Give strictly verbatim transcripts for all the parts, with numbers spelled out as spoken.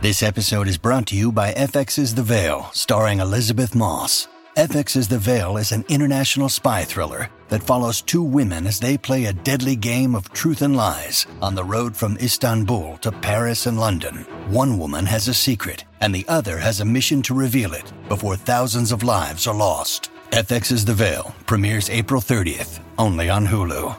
This episode is brought to you by F X's The Veil, starring Elizabeth Moss. F X's The Veil is an international spy thriller that follows two women as they play a deadly game of truth and lies on the road from Istanbul to Paris and London. One woman has a secret, and the other has a mission to reveal it before thousands of lives are lost. F X's The Veil premieres April thirtieth, only on Hulu.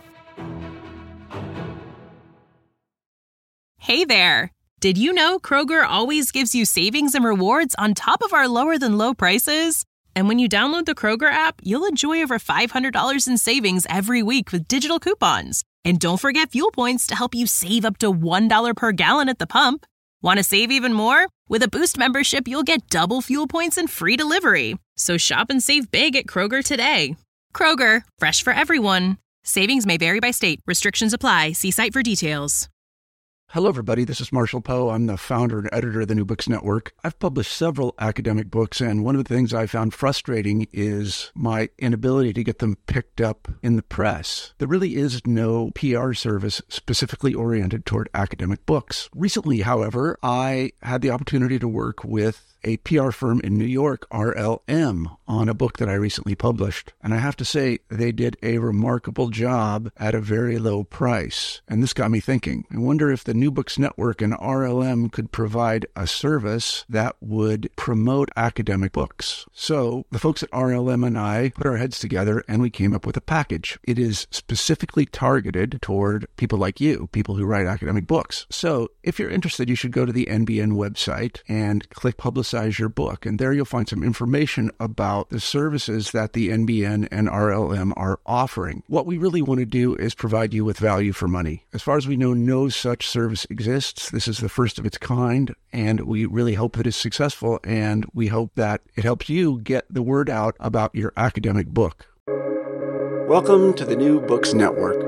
Hey there! Did you know Kroger always gives you savings and rewards on top of our lower-than-low prices? And when you download the Kroger app, you'll enjoy over five hundred dollars in savings every week with digital coupons. And don't forget fuel points to help you save up to one dollar per gallon at the pump. Want to save even more? With a Boost membership, you'll get double fuel points and free delivery. So shop and save big at Kroger today. Kroger, fresh for everyone. Savings may vary by state. Restrictions apply. See site for details. Hello, everybody. This is Marshall Poe. I'm the founder and editor of the New Books Network. I've published several academic books, and one of the things I found frustrating is my inability to get them picked up in the press. There really is no P R service specifically oriented toward academic books. Recently, however, I had the opportunity to work with a P R firm in New York, R L M, on a book that I recently published. And I have to say, they did a remarkable job at a very low price. And this got me thinking. I wonder if the New Books Network and R L M could provide a service that would promote academic books. So the folks at R L M and I put our heads together and we came up with a package. It is specifically targeted toward people like you, people who write academic books. So if you're interested, you should go to the N B N website and click Publicize your book, and there you'll find some information about the services that the N B N and R L M are offering. What we really want to do is provide you with value for money. As far as we know, no such service exists. This is the first of its kind, and we really hope that it's successful, and we hope that it helps you get the word out about your academic book. Welcome to the New Books Network.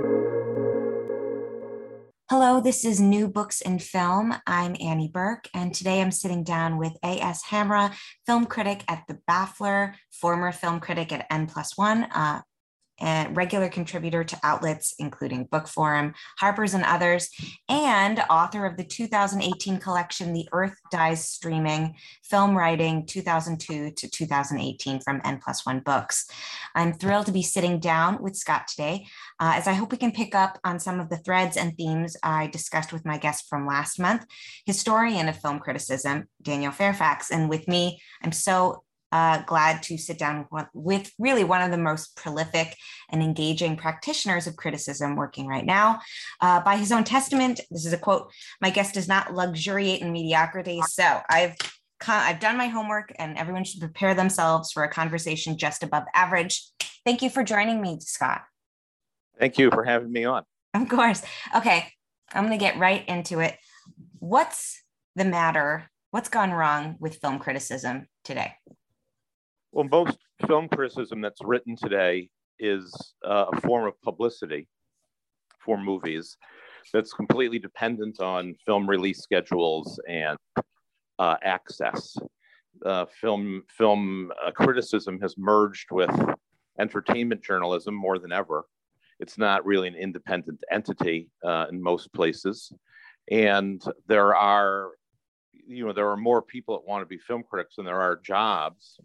Hello, this is New Books in Film. I'm Annie Burke, and today I'm sitting down with A S Hamrah, film critic at The Baffler, former film critic at N plus one, uh, and regular contributor to outlets including Book Forum, Harper's, and others, and author of the two thousand eighteen collection, The Earth Dies Streaming, Film Writing two thousand two to two thousand eighteen from N plus one Books. I'm thrilled to be sitting down with Scott today, uh, as I hope we can pick up on some of the threads and themes I discussed with my guest from last month, historian of film criticism, Daniel Fairfax. And with me, I'm so Uh, glad to sit down with, with really one of the most prolific and engaging practitioners of criticism working right now. Uh, by his own testament, this is a quote, "My guest does not luxuriate in mediocrity." So I've I've done my homework, and everyone should prepare themselves for a conversation just above average. Thank you for joining me, Scott. Thank you for having me on. Of course. Okay, I'm going to get right into it. What's the matter? What's gone wrong with film criticism today? Well, most film criticism that's written today is uh, a form of publicity for movies that's completely dependent on film release schedules and uh, access. Uh, film film uh, criticism has merged with entertainment journalism more than ever. It's not really an independent entity uh, in most places. And there are, you know, there are more people that want to be film critics than there are jobs.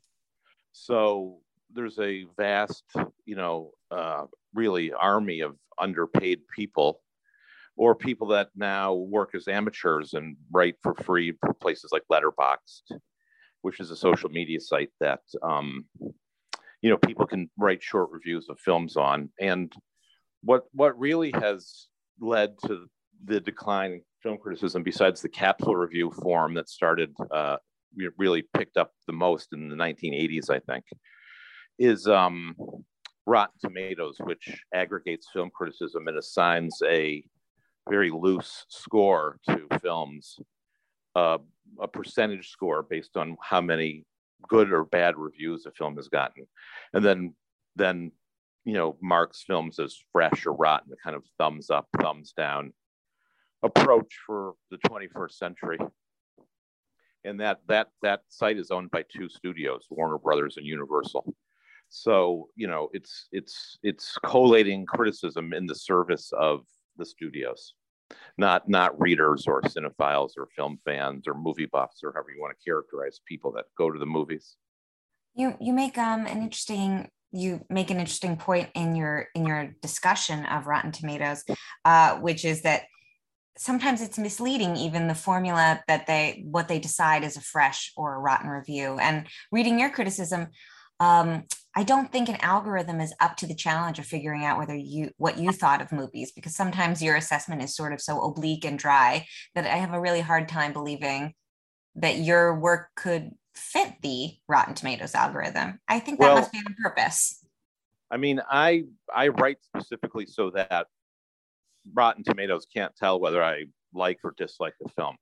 So there's a vast, you know, uh, really army of underpaid people, or people that now work as amateurs and write for free for places like Letterboxd, which is a social media site that, um, you know, people can write short reviews of films on. And what what really has led to the decline in film criticism, besides the capsule review form that started uh, really picked up the most in the nineteen eighties, I think, is um, Rotten Tomatoes, which aggregates film criticism and assigns a very loose score to films, uh, a percentage score based on how many good or bad reviews a film has gotten, and then then you know marks films as fresh or rotten, a kind of thumbs up, thumbs down approach for the twenty-first century. And that that that site is owned by two studios, Warner Brothers and Universal. So, you know, it's it's it's collating criticism in the service of the studios. not not readers or cinephiles or film fans or movie buffs or however you want to characterize people that go to the movies. You you make um an interesting you make an interesting point in your in your discussion of Rotten Tomatoes, uh, which is that sometimes it's misleading, even the formula that they what they decide is a fresh or a rotten review. And reading your criticism, um, I don't think an algorithm is up to the challenge of figuring out whether you what you thought of movies, because sometimes your assessment is sort of so oblique and dry that I have a really hard time believing that your work could fit the Rotten Tomatoes algorithm. I think that well, must be on purpose. I mean, I I write specifically so that Rotten Tomatoes can't tell whether I like or dislike the film.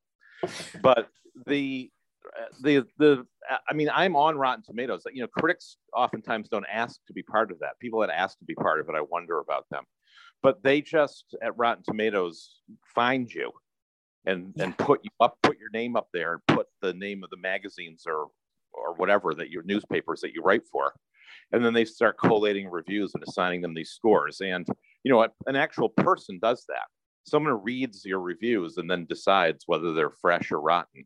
But the the the I mean, I'm on Rotten Tomatoes. You know, critics oftentimes don't ask to be part of that. People that ask to be part of it, I wonder about them. But they just at Rotten Tomatoes find you and yeah. and put you up, put your name up there, and put the name of the magazines or or whatever that your newspapers that you write for, and then they start collating reviews and assigning them these scores. And you know, an actual person does that. Someone reads your reviews and then decides whether they're fresh or rotten.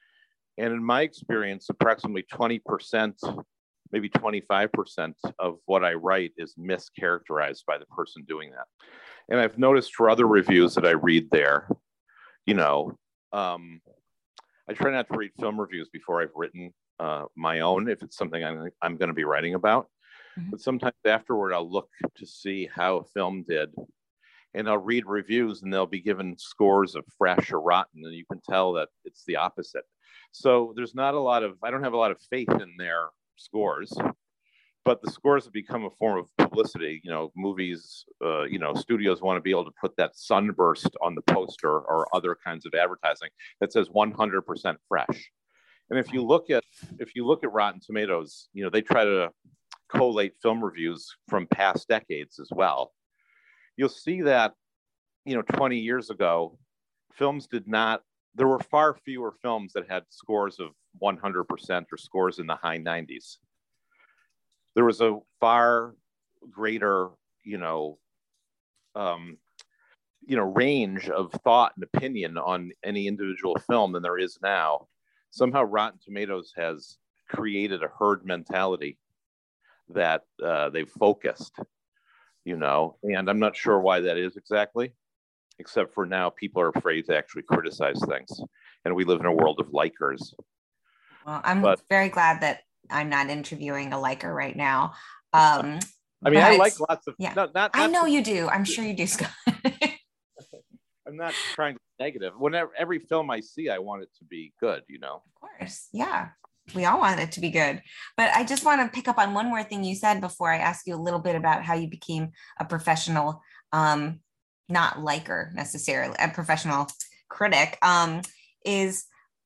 And in my experience, approximately twenty percent, maybe twenty-five percent of what I write is mischaracterized by the person doing that. And I've noticed for other reviews that I read there, you know, um, I try not to read film reviews before I've written uh, my own, if it's something I'm, I'm going to be writing about. Mm-hmm. But sometimes afterward, I'll look to see how a film did. And I'll read reviews and they'll be given scores of fresh or rotten. And you can tell that it's the opposite. So there's not a lot of, I don't have a lot of faith in their scores. But the scores have become a form of publicity. You know, movies, uh, you know, studios want to be able to put that sunburst on the poster or other kinds of advertising that says one hundred percent fresh. And if you look at if you look at Rotten Tomatoes, you know, they try to collate film reviews from past decades as well. You'll see that, you know, twenty years ago, films did not. There were far fewer films that had scores of one hundred percent or scores in the high nineties. There was a far greater, you know, um, you know, range of thought and opinion on any individual film than there is now. Somehow, Rotten Tomatoes has created a herd mentality that uh, they've focused, you know, and I'm not sure why that is exactly, except for now people are afraid to actually criticize things, and we live in a world of likers. Well, I'm but, very glad that I'm not interviewing a liker right now. Um, I mean, I like lots of. Yeah, not, not, not I know to, you do. I'm sure you do, Scott. I'm not trying to be negative. Whenever every film I see, I want it to be good. You know. Of course, yeah. We all want it to be good. But I just want to pick up on one more thing you said before I ask you a little bit about how you became a professional, um, not liker necessarily, a professional critic. Um, is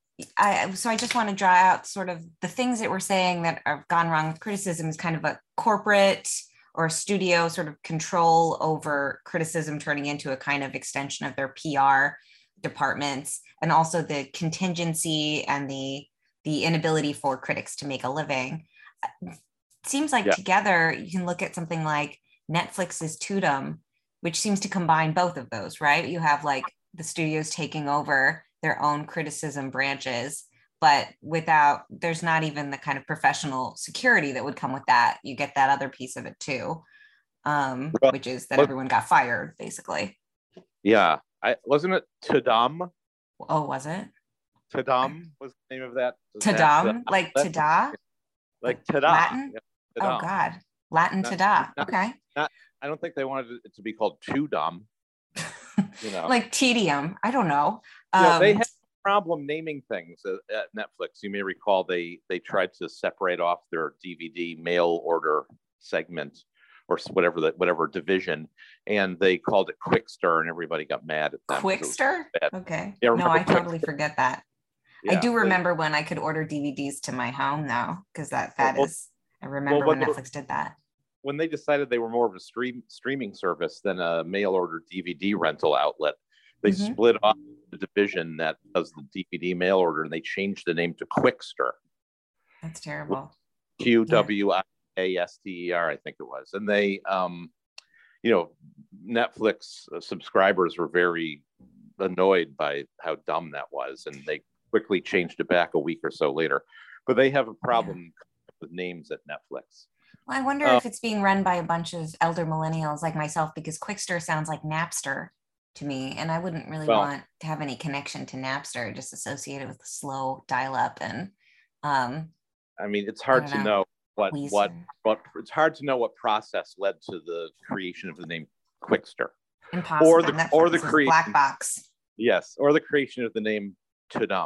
I, so I just want to draw out sort of the things that we're saying that have gone wrong with criticism is kind of a corporate or studio sort of control over criticism turning into a kind of extension of their P R departments, and also the contingency and the the inability for critics to make a living. It seems like yeah. together you can look at something like Netflix's Tudum, which seems to combine both of those, right? You have like the studios taking over their own criticism branches, but without, there's not even the kind of professional security that would come with that. You get that other piece of it too, um, well, which is that well, everyone got fired, basically. Yeah, I wasn't it Tudum? Oh, was it? Tudum was the name of that. Tudum, like tada? Like tada. Latin? Yeah, oh God, Latin not, tada. Not, okay. Not, I don't think they wanted it to be called Tudum. You know, like tedium. I don't know. Um, yeah, they had a problem naming things at, at Netflix. You may recall they they tried to separate off their D V D mail order segment or whatever that whatever division, and they called it Quickster, and everybody got mad at them. Quickster? Okay. Yeah, no, I Quickster? Totally forget that. Yeah, I do remember they, when I could order D V Ds to my home though, because that that well, is I remember well, when Netflix did that. When they decided they were more of a stream streaming service than a mail order D V D rental outlet, they mm-hmm. split off the division that does the D V D mail order, and they changed the name to Quickster. That's terrible. Q W I A S T E R, I think it was. And they, um, you know, Netflix subscribers were very annoyed by how dumb that was, and they quickly changed it back a week or so later. But they have a problem yeah. with names at Netflix. Well, I wonder uh, if it's being run by a bunch of elder millennials like myself, because Quickster sounds like Napster to me, and I wouldn't really well, want to have any connection to Napster, just associated with the slow dial-up. And um, I mean, it's hard to know, know what Weezer. what what it's hard to know what process led to the creation of the name Quickster, Impossible. or the Netflix or the creation black box. Yes, or the creation of the name Tudum.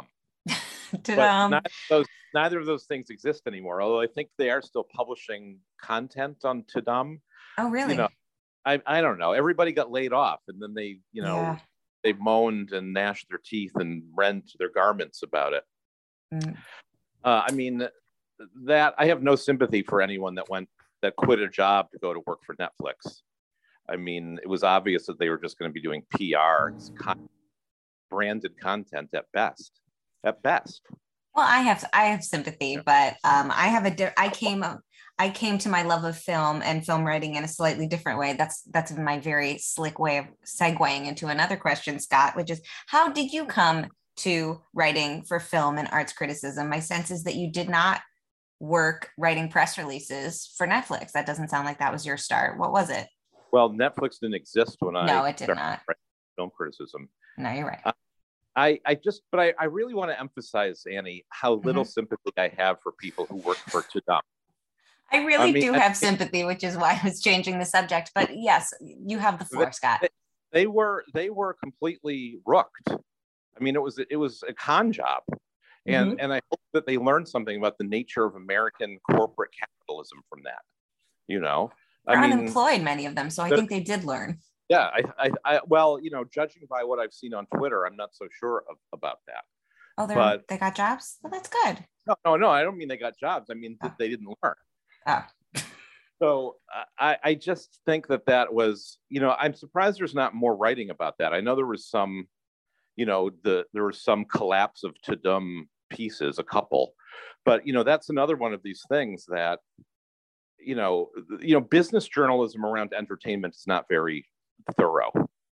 Tudum. Not those, neither of those things exist anymore. Although I think they are still publishing content on Tudum. Oh, really? You know, I I don't know. Everybody got laid off, and then they, you know, yeah. they moaned and gnashed their teeth and rent their garments about it. Mm. Uh, I mean, that I have no sympathy for anyone that went that quit a job to go to work for Netflix. I mean, it was obvious that they were just going to be doing P R, it's con- branded content at best. At best. Well, I have I have sympathy, yeah. but um, I have a di- I came I came to my love of film and film writing in a slightly different way. That's that's my very slick way of segueing into another question, Scott, which is, how did you come to writing for film and arts criticism? My sense is that you did not work writing press releases for Netflix. That doesn't sound like that was your start. What was it? Well, Netflix didn't exist when I no, it did not. Film criticism. No, you're right. Uh, I, I just, but I, I really want to emphasize, Annie, how little mm-hmm. sympathy I have for people who work for Tudum. I really I mean, do have I, sympathy, which is why I was changing the subject. But yes, you have the floor, they, Scott. They, they were they were completely rooked. I mean, it was it was a con job, and mm-hmm. and I hope that they learned something about the nature of American corporate capitalism from that. You know, they're I mean, unemployed, many of them, so I think they did learn. Yeah, I, I, I, well, you know, judging by what I've seen on Twitter, I'm not so sure of, about that. Oh, but, they got jobs? Well, that's good. No, no, no, I don't mean they got jobs. I mean, oh. they didn't learn. Oh. So I, I just think that that was, you know, I'm surprised there's not more writing about that. I know there was some, you know, the there was some collapse of Tudum pieces, a couple, but, you know, that's another one of these things that, you know, you know, business journalism around entertainment is not very thorough,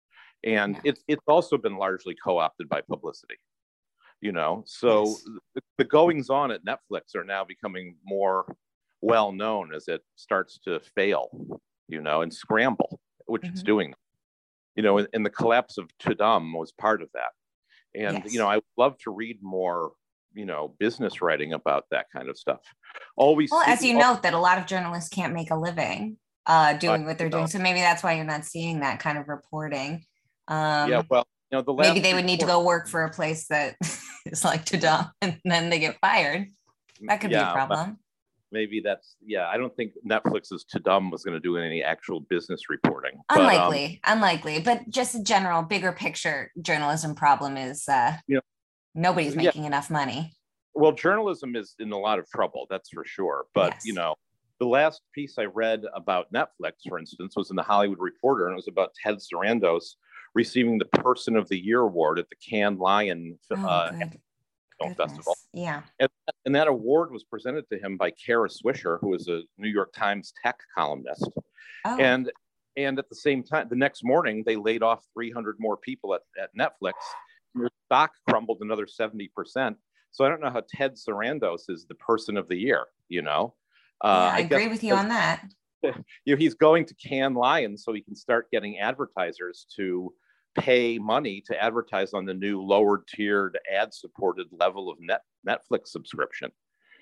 and yeah. it's it's also been largely co-opted by publicity, you know. So yes. the, the goings on at Netflix are now becoming more well known as it starts to fail, you know, and scramble, which mm-hmm. it's doing, you know. And, and the collapse of Tudum was part of that. And yes. you know, I would love to read more, you know, business writing about that kind of stuff. Always well, as you all- note that a lot of journalists can't make a living uh doing what they're doing, so maybe that's why you're not seeing that kind of reporting. Um yeah, well, you know, the last maybe they would need to go work for a place that is like Tudum, and then they get fired. That could yeah, be a problem. Maybe that's yeah I don't think Netflix's Tudum was going to do any actual business reporting. Unlikely, but, um, unlikely, but just a general bigger picture journalism problem is uh you know, nobody's making yeah. enough money. Well, journalism is in a lot of trouble, that's for sure. But yes. you know, the last piece I read about Netflix, for instance, was in the Hollywood Reporter, and it was about Ted Sarandos receiving the Person of the Year award at the Cannes Lion oh, uh, Film Festival. Yeah, and, and that award was presented to him by Kara Swisher, who is a New York Times tech columnist. Oh. And and at the same time, the next morning, they laid off three hundred more people at, at Netflix. Their stock crumbled another seventy percent. So I don't know how Ted Sarandos is the Person of the Year, you know. Uh, yeah, I, I agree with you on that. You know, he's going to Cannes Lion so he can start getting advertisers to pay money to advertise on the new lower tiered ad supported level of net Netflix subscription.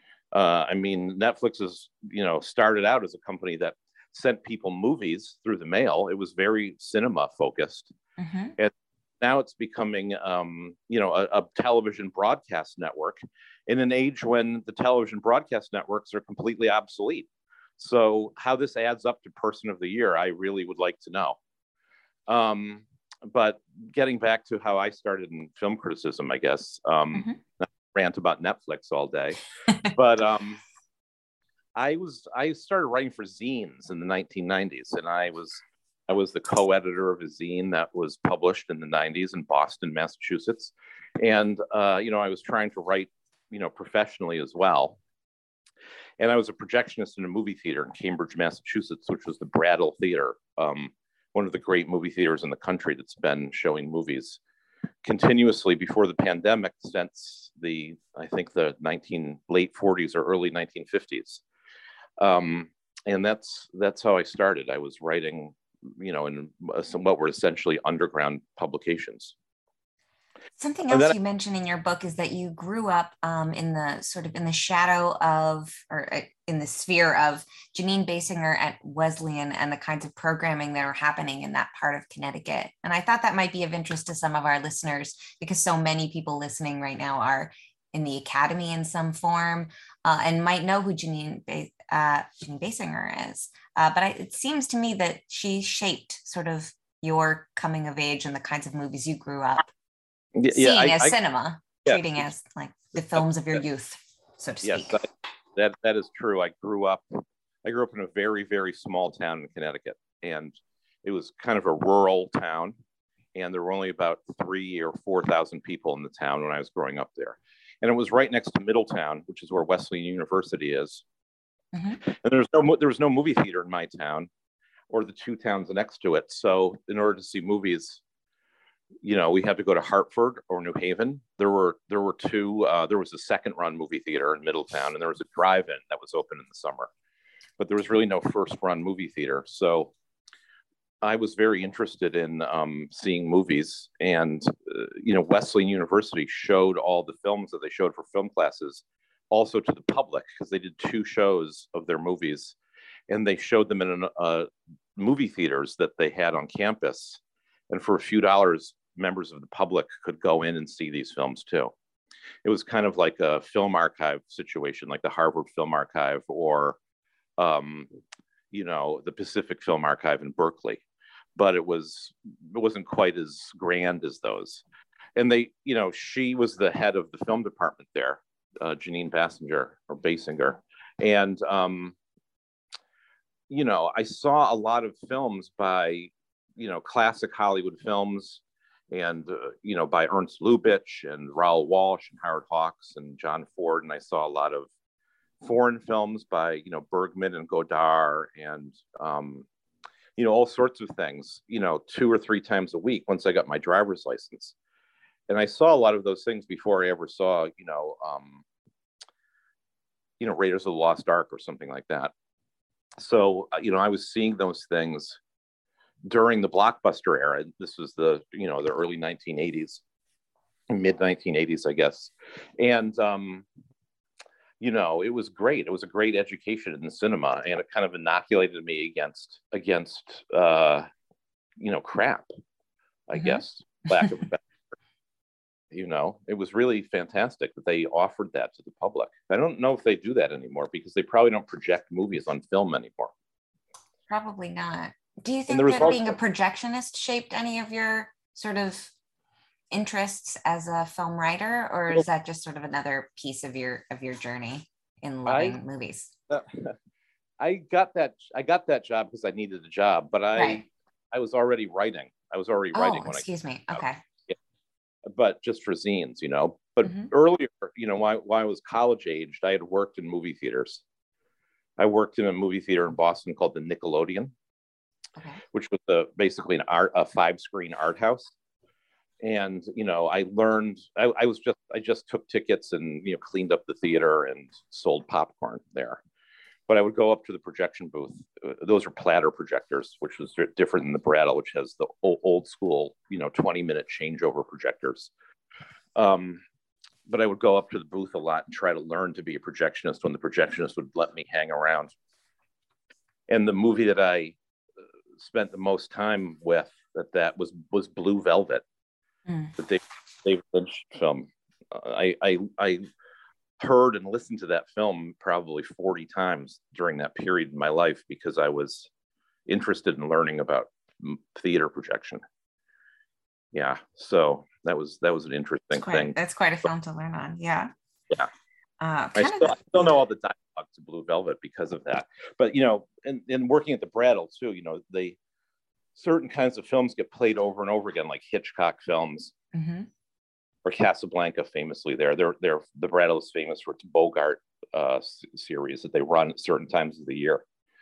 Uh, I mean, Netflix is, you know, started out as a company that sent people movies through the mail. It was very cinema focused. Mm-hmm. And now it's becoming, um, you know, a, a television broadcast network in an age when the television broadcast networks are completely obsolete. So how this adds up to Person of the Year, I really would like to know. Um, but getting back to how I started in film criticism, I guess, um, mm-hmm. not rant about Netflix all day, but um, I was I started writing for zines in the nineteen nineties, and I was I was the co-editor of a zine that was published in the nineties in Boston, Massachusetts. And, uh, you know, I was trying to write, you know, professionally as well. And I was a projectionist in a movie theater in Cambridge, Massachusetts, which was the Brattle Theater, um, one of the great movie theaters in the country that's been showing movies continuously before the pandemic since the, I think the nineteen late forties or early nineteen fifties. Um, and that's, that's how I started. I was writing, you know, in some, what were essentially underground publications. Something else you mentioned in your book is that you grew up um, in the sort of in the shadow of, or uh, in the sphere of Jeanine Basinger at Wesleyan and the kinds of programming that are happening in that part of Connecticut. And I thought that might be of interest to some of our listeners because so many people listening right now are in the academy in some form uh, and might know who Jeanine, ba- uh, Jeanine Basinger is. Uh, but I, it seems to me that she shaped sort of your coming of age and the kinds of movies you grew up yeah, seeing I, as I, cinema, yeah. treating as like the films of your youth, so to speak. Yes, that that is true. I grew up, I grew up in a very, very small town in Connecticut, and it was kind of a rural town, and there were only about three or four thousand people in the town when I was growing up there, and it was right next to Middletown, which is where Wesleyan University is. Mm-hmm. And there was no there was no movie theater in my town, or the two towns next to it. So in order to see movies, you know, we had to go to Hartford or New Haven. There were there were two. Uh, there was a second run movie theater in Middletown, and there was a drive-in that was open in the summer. But there was really no first run movie theater. So I was very interested in um, seeing movies, and uh, you know, Wesleyan University showed all the films that they showed for film classes, also to the public, because they did two shows of their movies, and they showed them in uh, movie theaters that they had on campus. And for a few dollars, members of the public could go in and see these films too. It was kind of like a film archive situation, like the Harvard Film Archive or, um, you know, the Pacific Film Archive in Berkeley. But it was, it wasn't quite as grand as those. And they, you know, she was the head of the film department there, uh, Jeanine Basinger or Basinger. And, um, you know, I saw a lot of films by, you know, classic Hollywood films, and, uh, you know, by Ernst Lubitsch and Raoul Walsh and Howard Hawks and John Ford. And I saw a lot of foreign films by, you know, Bergman and Godard and, um, you know, all sorts of things, you know, two or three times a week once I got my driver's license. And I saw a lot of those things before I ever saw, you know, um, you know, Raiders of the Lost Ark or something like that. So, you know, I was seeing those things during the blockbuster era. This was the, you know, the early nineteen eighties, mid nineteen eighties, I guess. And, um, you know, it was great. It was a great education in the cinema, and it kind of inoculated me against, against, uh, you know, crap, I mm-hmm. guess, lack of a better word. You know, it was really fantastic that they offered that to the public. I don't know if they do that anymore because they probably don't project movies on film anymore. Probably not. Do you think that also, being a projectionist shaped any of your sort of interests as a film writer, or is that just sort of another piece of your of your journey in loving I, movies? Uh, I got that I got that job because I needed a job, but I right. I was already writing. I was already oh, writing when excuse I me. Okay. Yeah. But just for zines, you know. But mm-hmm. earlier, you know, while, while I was college aged, I had worked in movie theaters. I worked in a movie theater in Boston called the Nickelodeon. Okay. Which was a, basically an art, a five-screen art house. And, you know, I learned, I, I was just, I just took tickets and, you know, cleaned up the theater and sold popcorn there. But I would go up to the projection booth. Those are platter projectors, which was different than the Brattle, which has the old, old school, you know, twenty minute changeover projectors. Um, but I would go up to the booth a lot and try to learn to be a projectionist when the projectionist would let me hang around. And the movie that I spent the most time with that that was was Blue Velvet, mm. the David, David Lynch film. Uh, I, I I heard and listened to that film probably forty times during that period in my life because I was interested in learning about theater projection. Yeah, so that was that was an interesting that's quite, thing. That's quite a film to learn on. Yeah. Yeah. Uh, I, still, I still know all the dialogue to Blue Velvet because of that. But, you know, and, and working at the Brattle too, you know, they certain kinds of films get played over and over again, like Hitchcock films mm-hmm. or Casablanca famously there. They're, they're, the Brattle is famous for its Bogart uh, series that they run at certain times of the year.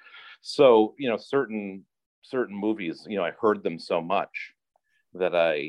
So, you know, certain certain movies, you know, I heard them so much that I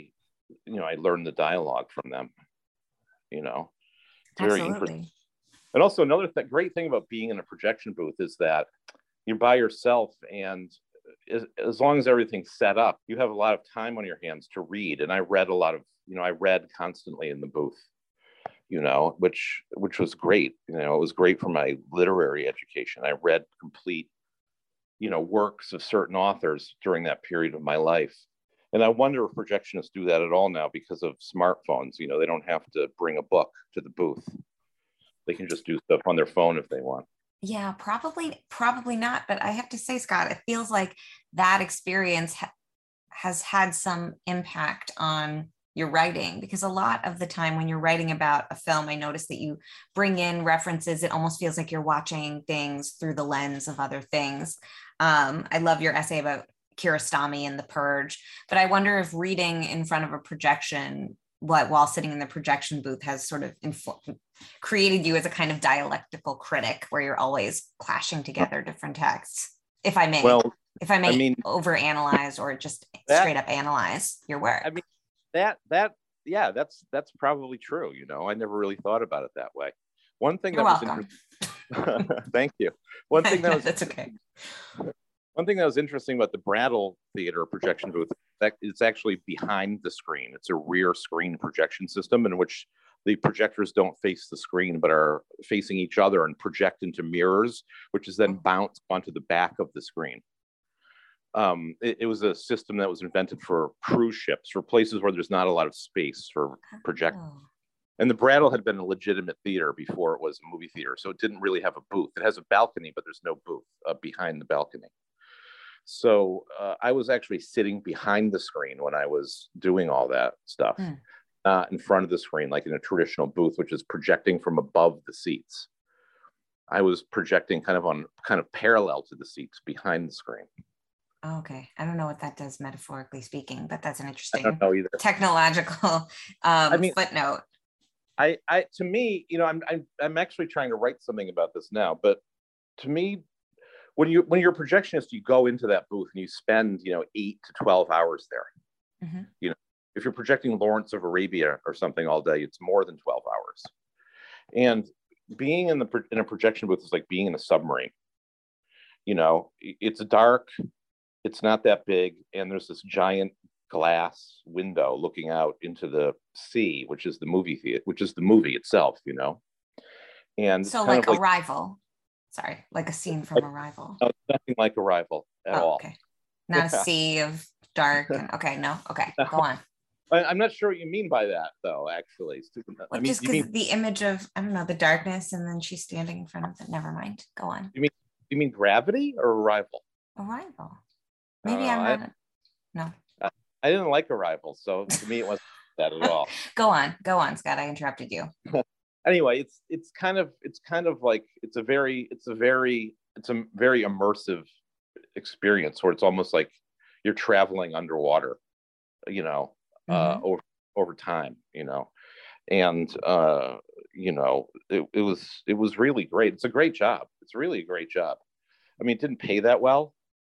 you know, I learned the dialogue from them, you know. It's very Absolutely. interesting. And also another th- great thing about being in a projection booth is that you're by yourself, and as, as long as everything's set up, you have a lot of time on your hands to read. And I read a lot of, you know, I read constantly in the booth, you know, which which was great. You know, it was great for my literary education. I read complete, you know, works of certain authors during that period of my life. And I wonder if projectionists do that at all now because of smartphones. You know, they don't have to bring a book to the booth. They can just do stuff on their phone if they want. Yeah, probably, probably not. But I have to say, Scott, it feels like that experience ha- has had some impact on your writing, because a lot of the time when you're writing about a film, I notice that you bring in references. It almost feels like you're watching things through the lens of other things. Um, I love your essay about Kiarostami and The Purge, but I wonder if reading in front of a projection, what while sitting in the projection booth, has sort of infl- created you as a kind of dialectical critic, where you're always clashing together different texts. If I may, well, if I may, I mean, overanalyze or just that, straight up analyze your work. I mean, that that yeah, that's that's probably true. You know, I never really thought about it that way. One thing You're that welcome. was interesting. Thank you. One thing that was that's okay. One thing that was interesting about the Brattle Theater projection booth, that it's actually behind the screen. It's a rear screen projection system in which the projectors don't face the screen, but are facing each other and project into mirrors, which is then bounced onto the back of the screen. Um, it, it was a system that was invented for cruise ships, for places where there's not a lot of space for project. Oh. And the Brattle had been a legitimate theater before it was a movie theater, so it didn't really have a booth. It has a balcony, but there's no booth uh, behind the balcony. So uh, I was actually sitting behind the screen when I was doing all that stuff, Mm. uh, in front of the screen, like in a traditional booth, which is projecting from above the seats. I was projecting kind of on, kind of parallel to the seats behind the screen. Okay, I don't know what that does metaphorically speaking, but that's an interesting I don't know either. technological um, I mean, footnote. I, I, to me, you know, I'm, I'm, I'm actually trying to write something about this now, but to me, when you, when you're a projectionist, you go into that booth and you spend, you know, eight to twelve hours there. Mm-hmm. You know, if you're projecting Lawrence of Arabia or something all day, it's more than twelve hours. And being in the, in a projection booth is like being in a submarine. You know, it's dark, it's not that big, and there's this giant glass window looking out into the sea, which is the movie theater, which is the movie itself, you know. And So like, like Arrival, sorry, like a scene from Arrival. No, nothing like Arrival at oh, all. Okay, not a sea of dark. And, okay, no, okay, go on. I, I'm not sure what you mean by that, though. Actually, Well, I mean, just you because mean the image of, I don't know, the darkness, and then she's standing in front of it. Never mind. Go on. you mean you mean Gravity or Arrival? Arrival. Maybe Uh, I'm I- not. No. I didn't like Arrival, so to me it wasn't that at all. Go on. Go on, Scott. I interrupted you. Anyway, it's it's kind of it's kind of like it's a very it's a very it's a very immersive experience where it's almost like you're traveling underwater, you know, uh, Mhm. over over time, you know, and uh, you know, it, it was it was really great. It's a great job. It's really a great job. I mean, it didn't pay that well,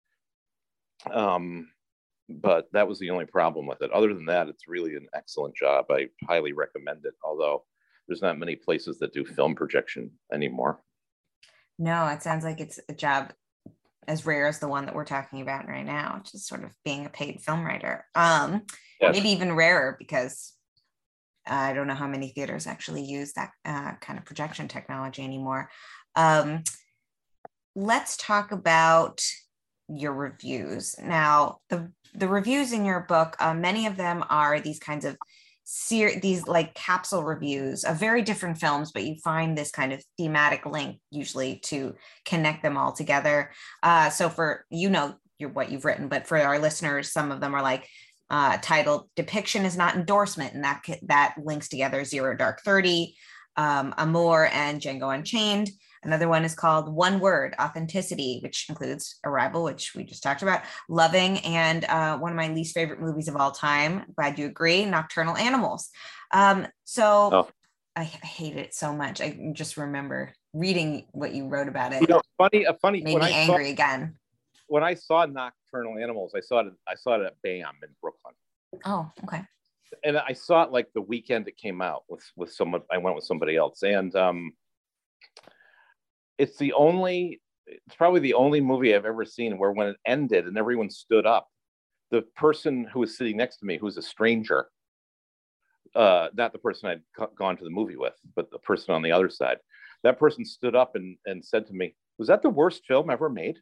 um, but that was the only problem with it. Other than that, it's really an excellent job. I highly recommend it. Although there's not many places that do film projection anymore. No, it sounds like it's a job as rare as the one that we're talking about right now, just sort of being a paid film writer. Um, Yes. Maybe even rarer, because I don't know how many theaters actually use that uh, kind of projection technology anymore. Um, let's talk about your reviews. Now, the, the reviews in your book, uh, many of them are these kinds of ser- these like capsule reviews of very different films, but you find this kind of thematic link usually to connect them all together. Uh, so for, you know, your, what you've written, but for our listeners, some of them are like uh, titled "Depiction is Not Endorsement," and that that links together Zero Dark Thirty, um, Amour, and Django Unchained. Another one is called One Word, Authenticity, which includes Arrival, which we just talked about, Loving, and uh, one of my least favorite movies of all time, glad you agree, Nocturnal Animals. Um, so Oh. I, I hated it so much. I just remember reading what you wrote about it. You know, funny, a funny. Made when me I angry saw, again. When I saw Nocturnal Animals, I saw it. I saw it at BAM in Brooklyn. Oh, okay. and I saw it like the weekend it came out with with someone. I went with somebody else, and um, it's the only. It's probably the only movie I've ever seen where when it ended and everyone stood up, the person who was sitting next to me, who's a stranger, uh, not the person I'd c- gone to the movie with, but the person on the other side, that person stood up and, and said to me, "Was that the worst film ever made?"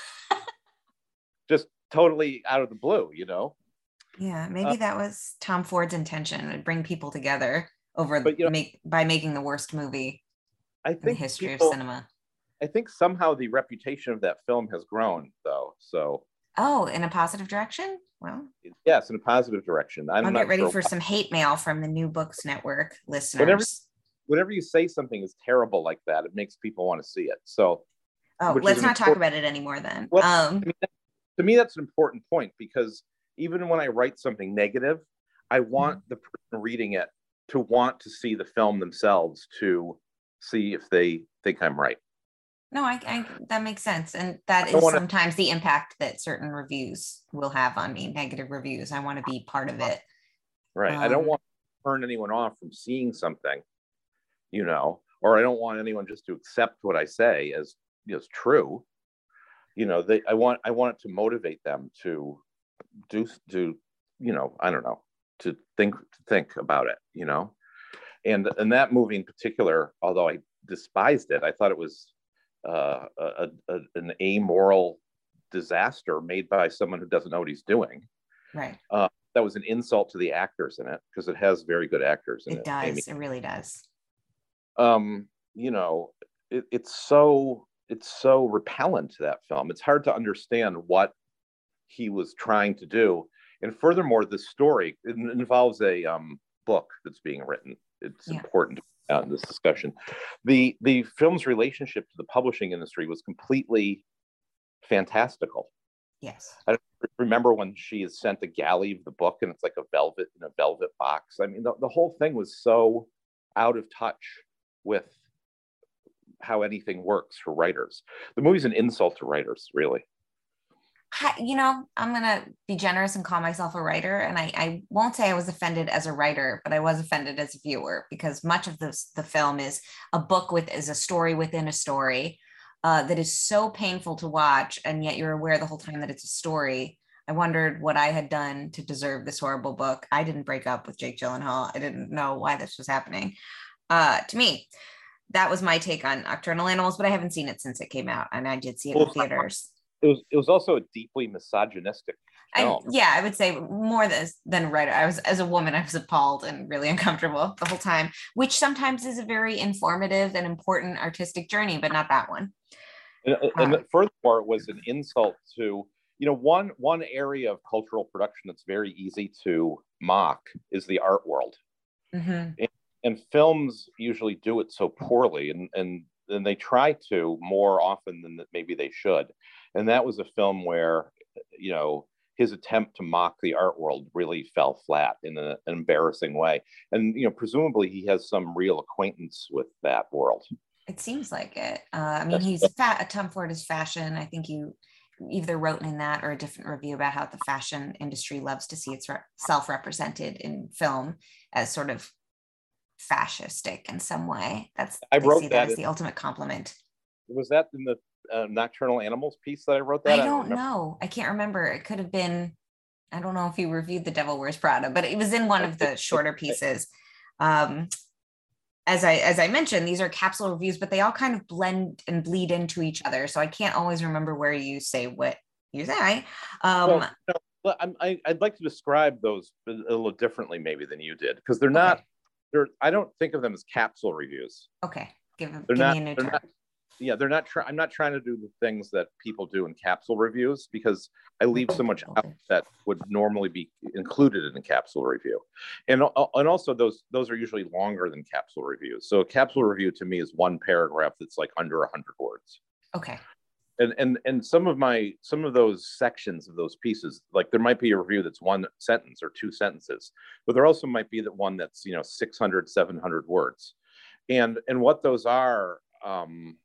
Just totally out of the blue, you know? Yeah, maybe Uh, that was Tom Ford's intention, to bring people together over but, you know, make by making the worst movie I in the think history people, of cinema. I think somehow the reputation of that film has grown, though. So, Oh, in a positive direction? Well, yes, in a positive direction. I'm I'll get not ready sure for why. some hate mail from the New Books Network Whenever, listeners. whenever you say something is terrible like that, it makes people want to see it. So, Oh, which let's is an not talk important, about it anymore then. well, Um, I mean, to me, that's an important point because even when I write something negative, I want the person reading it to want to see the film themselves to see if they think I'm right. no, I, I that makes sense. And that I is wanna- sometimes the impact that certain reviews will have on me, negative reviews. I want to be part of it. Right. I don't Um, want to turn anyone off from seeing something, you know, or I don't want anyone just to accept what I say as, as true. You know, they, I want, I want it to motivate them to do, to, you know, I don't know, to think, to think about it, you know, and, and that movie in particular, although I despised it, I thought it was uh, a, a, an amoral disaster made by someone who doesn't know what he's doing. right. Uh, that was an insult to the actors in it because it has very good actors in it. It does. Amy. It really does. Um, you know, it, it's so it's so repellent to that film. It's hard to understand what he was trying to do. And furthermore, the story it involves a um, book that's being written. It's Yeah. important uh, in this discussion. The the film's relationship to the publishing industry was completely fantastical. Yes. I remember when she is sent a galley of the book and it's like a velvet in a velvet box. I mean, the, the whole thing was so out of touch with how anything works for writers. The movie's an insult to writers, really. I- You know, I'm going to be generous and call myself a writer. And I, I won't say I was offended as a writer, but I was offended as a viewer because much of this, the film is a book with, is a story within a story uh, that is so painful to watch. And yet you're aware the whole time that it's a story. I wondered what I had done to deserve this horrible book. I didn't break up with Jake Gyllenhaal. I didn't know why this was happening uh, to me. That was my take on Nocturnal Animals, but I haven't seen it since it came out. And I did see it Well, in theaters. It was it was also a deeply misogynistic I, film. yeah, I would say more than, than a writer. I was, as a woman, I was appalled and really uncomfortable the whole time, which sometimes is a very informative and important artistic journey, but not that one. And, and Uh, furthermore, it was an insult to, you know, one one area of cultural production that's very easy to mock is the art world. mhm. And, and films usually do it so poorly, and and and they try to more often than that maybe they should. And that was a film where, you know, his attempt to mock the art world really fell flat in a, an embarrassing way. And, you know, presumably he has some real acquaintance with that world. It seems like it. Uh, I mean, That's- he's fat. Tom Ford is fashion. I think you either wrote in that or a different review about how the fashion industry loves to see itself represented in film as sort of fascistic in some way. That's I they wrote see that that as in- the ultimate compliment. Was that in the uh, Nocturnal Animals piece that I wrote that? I don't remember. know. I can't remember. It could have been, I don't know if you reviewed The Devil Wears Prada, but it was in one of the shorter pieces. Um, as I as I mentioned, these are capsule reviews, but they all kind of blend and bleed into each other. So I can't always remember where you say what you say. Um, Well, no, well, I'm, I, I'd like to describe those a little differently maybe than you did, because they're not, okay. they're, I don't think of them as capsule reviews. Okay. Give, They're give not, me a new they're term. not, yeah, they're not, try, I'm not trying to do the things that people do in capsule reviews, because I leave so much out that would normally be included in a capsule review. And, and also those, those are usually longer than capsule reviews. So a capsule review to me is one paragraph that's like under a hundred words. Okay. And, and and some of my some of those sections of those pieces, like there might be a review that's one sentence or two sentences, but there also might be that one that's, you know, six hundred, seven hundred words. And and what those are, um,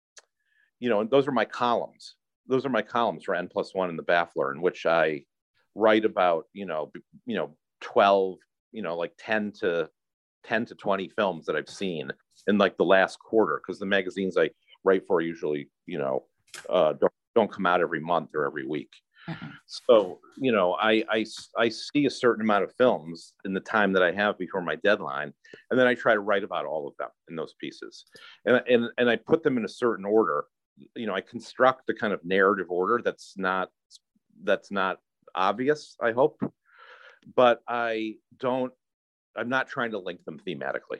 you know, those are my columns. Those are my columns for N plus one in the Baffler, in which I write about, you know, you know, twelve you know, like ten to twenty films that I've seen in like the last quarter, because the magazines I write for usually, you know, uh, don't, don't come out every month or every week. Uh-uh. So, you know, I, I, I see a certain amount of films in the time that I have before my deadline, and then I try to write about all of them in those pieces. And, and, and I put them in a certain order. You know, I construct a kind of narrative order that's not, that's not obvious, I hope, but I don't, I'm not trying to link them thematically.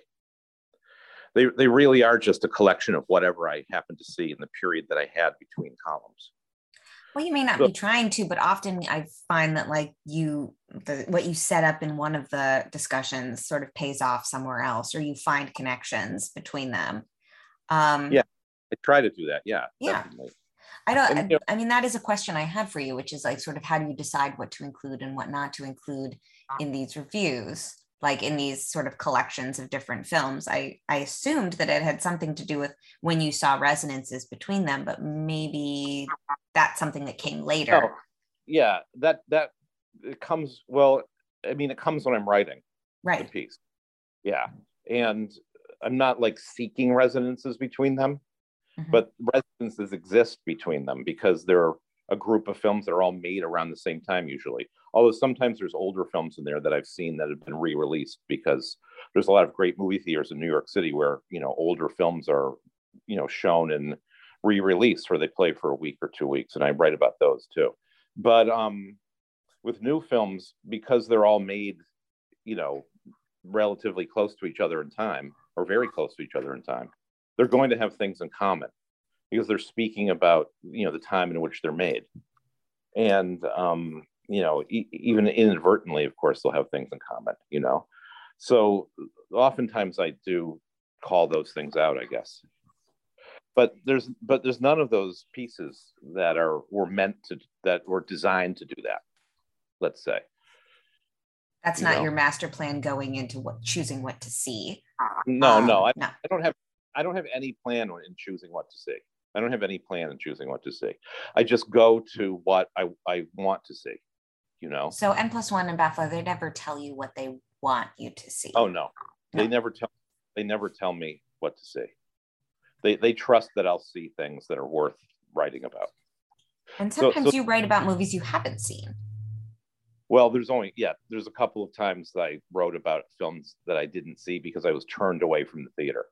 They, they really are just a collection of whatever I happen to see in the period that I had between columns. Well, you may not so, be trying to, but often I find that like you, the, what you set up in one of the discussions sort of pays off somewhere else, or you find connections between them. Um, yeah, I try to do that. Yeah, yeah. Definitely. I don't, and, you know, I mean, that is a question I had for you, which is like sort of how do you decide what to include and what not to include in these reviews? Like in these sort of collections of different films. I, I assumed that it had something to do with when you saw resonances between them, but maybe that's something that came later. Oh, yeah, that that it comes, well, I mean, it comes when I'm writing right. the piece. Yeah, and I'm not like seeking resonances between them, mm-hmm. but resonances exist between them because they're a group of films that are all made around the same time usually. Although sometimes there's older films in there that I've seen that have been re-released, because there's a lot of great movie theaters in New York City where, you know, older films are, you know, shown and re-released, where they play for a week or two weeks. And I write about those too. But um, with new films, because they're all made, you know, relatively close to each other in time, or very close to each other in time, they're going to have things in common because they're speaking about, you know, the time in which they're made. And, um, you know, e- even inadvertently, of course, they'll have things in common, you know. So oftentimes I do call those things out, I guess. But there's but there's none of those pieces that are were meant to, that were designed to do that, let's say. That's you not know? your master plan going into what choosing what to see. No, um, no, I, no. I don't have I don't have any plan in choosing what to see. I don't have any plan in choosing what to see. I just go to what I, I want to see, you know? So N plus one and Baffler, they never tell you what they want you to see. Oh, no. no. They never tell they never tell me what to see. They they trust that I'll see things that are worth writing about. And sometimes so, so, you write about movies you haven't seen. Well, there's only, yeah, there's a couple of times that I wrote about films that I didn't see because I was turned away from the theater.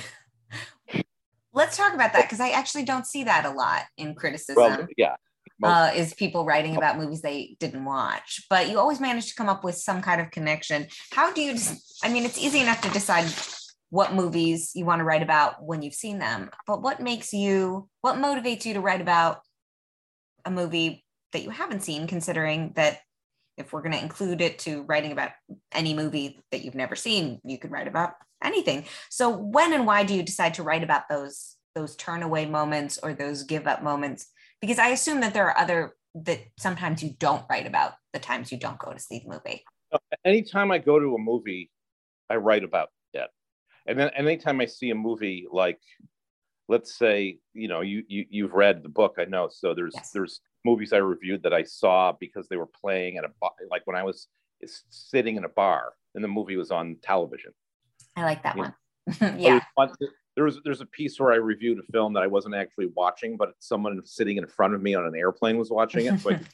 Let's talk about that, because I actually don't see that a lot in criticism. Well, yeah. Uh, is people writing about movies they didn't watch, but you always manage to come up with some kind of connection. How do you, I mean, it's easy enough to decide what movies you want to write about when you've seen them, but what makes you, what motivates you to write about a movie that you haven't seen, considering that if we're going to include it to writing about any movie that you've never seen, you could write about anything. So when and why do you decide to write about those, those turn away moments or those give up moments? Because I assume that there are other, that sometimes you don't write about the times you don't go to see the movie. Anytime I go to a movie, I write about it. And then anytime I see a movie, like, let's say, you know, you, you, you've read the book, I know. So there's, yes. there's movies I reviewed that I saw because they were playing at a bar, like when I was sitting in a bar and the movie was on television. I like that you one. Yeah. There was, there's a piece where I reviewed a film that I wasn't actually watching, but someone sitting in front of me on an airplane was watching it. So I,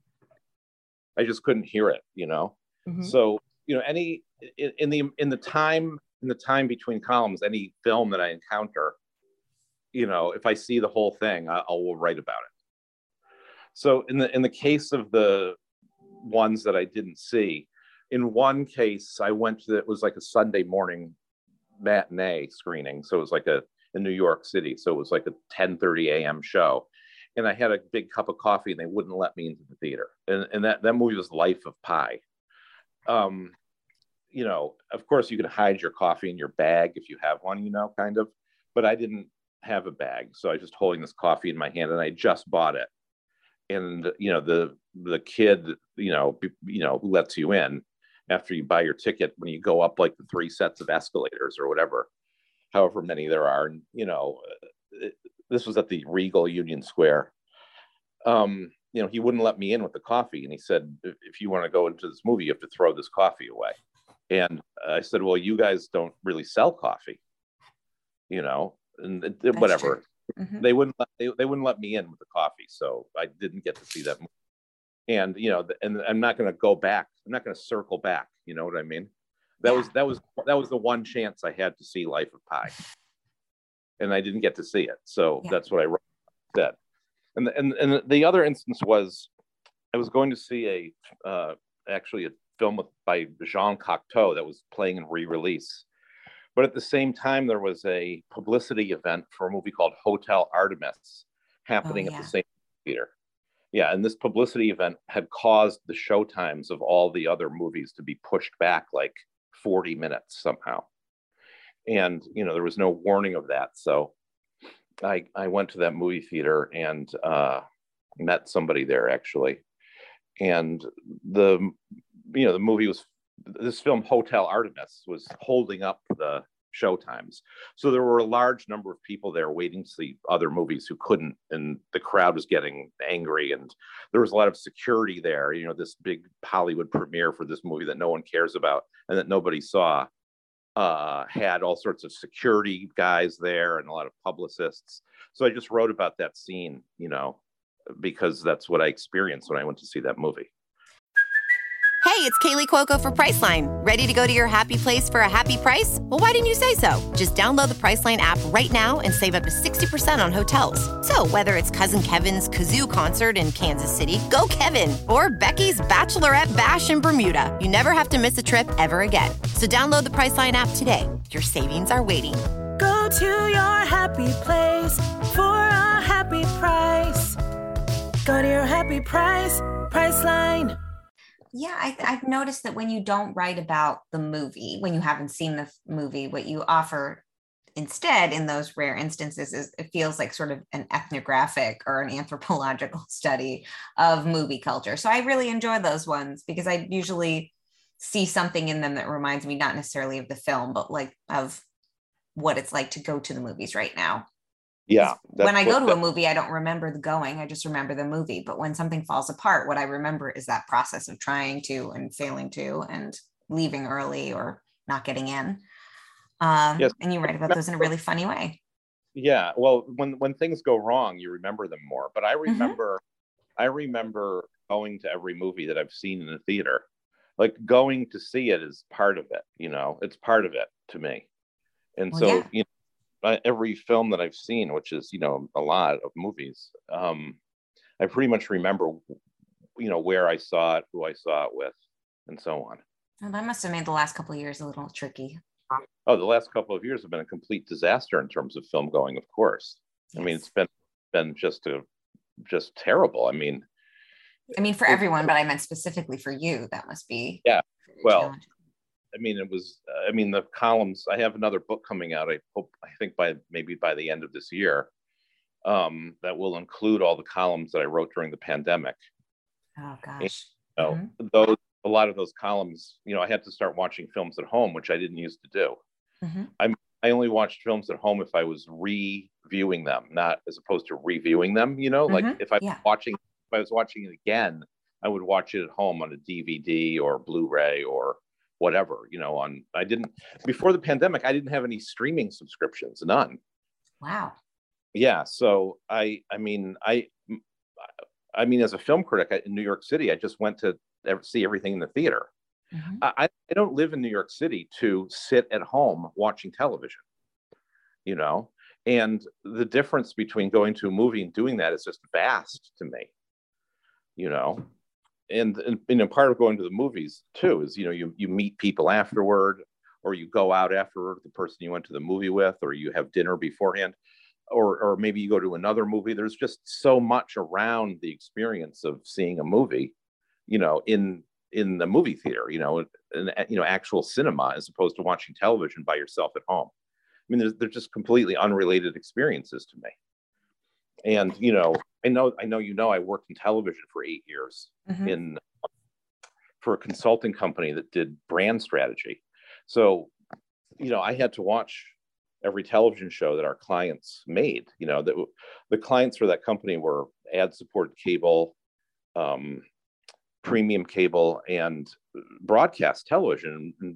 I just couldn't hear it, you know? Mm-hmm. So, you know, any, in, in the, in the time, in the time between columns, any film that I encounter, you know, if I see the whole thing, I, I will write about it. So in the, in the case of the ones that I didn't see, in one case, I went to, it was like a Sunday morning matinee screening. So it was like a, in New York City. So it was like a ten thirty a.m. show. And I had a big cup of coffee and they wouldn't let me into the theater. And, and that, that movie was Life of Pi. Um, you know, of course you can hide your coffee in your bag if you have one, you know, kind of, but I didn't have a bag. So I was just holding this coffee in my hand and I just bought it. And, you know, the, the kid, you know, you know, who lets you in after you buy your ticket, when you go up like the three sets of escalators or whatever, however many there are. And, you know, it, this was at the Regal Union Square. Um, you know, he wouldn't let me in with the coffee. And he said, if you want to go into this movie, you have to throw this coffee away. And I said, well, you guys don't really sell coffee, you know, and it, whatever. Mm-hmm. They wouldn't let, they, they wouldn't let me in with the coffee. So I didn't get to see that movie. And, you know, and I'm not going to go back. I'm not going to circle back. You know what I mean? That yeah. was, that was, that was the one chance I had to see Life of Pi. And I didn't get to see it. So yeah. that's what I wrote, said. And, and, and the other instance was, I was going to see a, uh, actually a film with, by Jean Cocteau that was playing in re-release. But at the same time, there was a publicity event for a movie called Hotel Artemis happening oh, yeah. at the same theater. Yeah, and this publicity event had caused the showtimes of all the other movies to be pushed back like forty minutes somehow. And, you know, there was no warning of that. So I, I went to that movie theater and uh, met somebody there, actually. And the, you know, the movie was, this film Hotel Artemis was holding up the showtimes. So there were a large number of people there waiting to see other movies who couldn't, and the crowd was getting angry, and there was a lot of security there. You know, this big Hollywood premiere for this movie that no one cares about and that nobody saw uh, had all sorts of security guys there and a lot of publicists. So I just wrote about that scene, you know, because that's what I experienced when I went to see that movie. Hey, it's Kaylee Cuoco for Priceline. Ready to go to your happy place for a happy price? Well, why didn't you say so? Just download the Priceline app right now and save up to sixty percent on hotels. So whether it's Cousin Kevin's Kazoo Concert in Kansas City, go Kevin, or Becky's Bachelorette Bash in Bermuda, you never have to miss a trip ever again. So download the Priceline app today. Your savings are waiting. Go to your happy place for a happy price. Go to your happy price, Priceline. Yeah, I, I've noticed that when you don't write about the movie, when you haven't seen the movie, what you offer instead in those rare instances is it feels like sort of an ethnographic or an anthropological study of movie culture. So I really enjoy those ones because I usually see something in them that reminds me not necessarily of the film, but like of what it's like to go to the movies right now. Yeah. When I go to a movie, I don't remember the going. I just remember the movie. But when something falls apart, what I remember is that process of trying to and failing to and leaving early or not getting in. Um, yes. And you write about those in a really funny way. Yeah. Well, when, when things go wrong, you remember them more. But I remember, mm-hmm. I remember going to every movie that I've seen in the theater. Like going to see it is part of it. You know, it's part of it to me. And well, so, yeah. you know, every film that I've seen, which is, you know, a lot of movies, um, I pretty much remember, you know, where I saw it, who I saw it with, and so on. Well, that must have made the last couple of years a little tricky. Oh, the last couple of years have been a complete disaster in terms of film going, of course. Yes. I mean, it's been been just a just terrible. I mean, I mean, for everyone, but I meant specifically for you, that must be yeah. Well, I mean, it was, I mean, the columns, I have another book coming out, I hope, I think by maybe by the end of this year, um, that will include all the columns that I wrote during the pandemic. Oh, gosh. And, you know, mm-hmm. those, a lot of those columns, you know, I had to start watching films at home, which I didn't used to do. Mm-hmm. I'm, I only watched films at home if I was reviewing them, not as opposed to reviewing them, you know, mm-hmm. like if I was yeah. watching, if I was watching it again, I would watch it at home on a D V D or Blu-ray or whatever, you know, on, I didn't, before the pandemic, I didn't have any streaming subscriptions, none. Wow. Yeah. So I, I mean, I, I mean, as a film critic in New York City, I just went to see everything in the theater. Mm-hmm. I, I don't live in New York City to sit at home watching television, you know, and the difference between going to a movie and doing that is just vast to me, you know. And, and you know, part of going to the movies too is, you know, you you meet people afterward, or you go out afterward with the person you went to the movie with, or you have dinner beforehand, or or maybe you go to another movie. There's just so much around the experience of seeing a movie, you know, in in the movie theater, you know, in, you know, actual cinema, as opposed to watching television by yourself at home. I mean, there's, they're just completely unrelated experiences to me. And, you know, I know, I know, you know, I worked in television for eight years mm-hmm. in for a consulting company that did brand strategy. So, you know, I had to watch every television show that our clients made. You know, that the clients for that company were ad-supported cable, um, premium cable, and broadcast television. And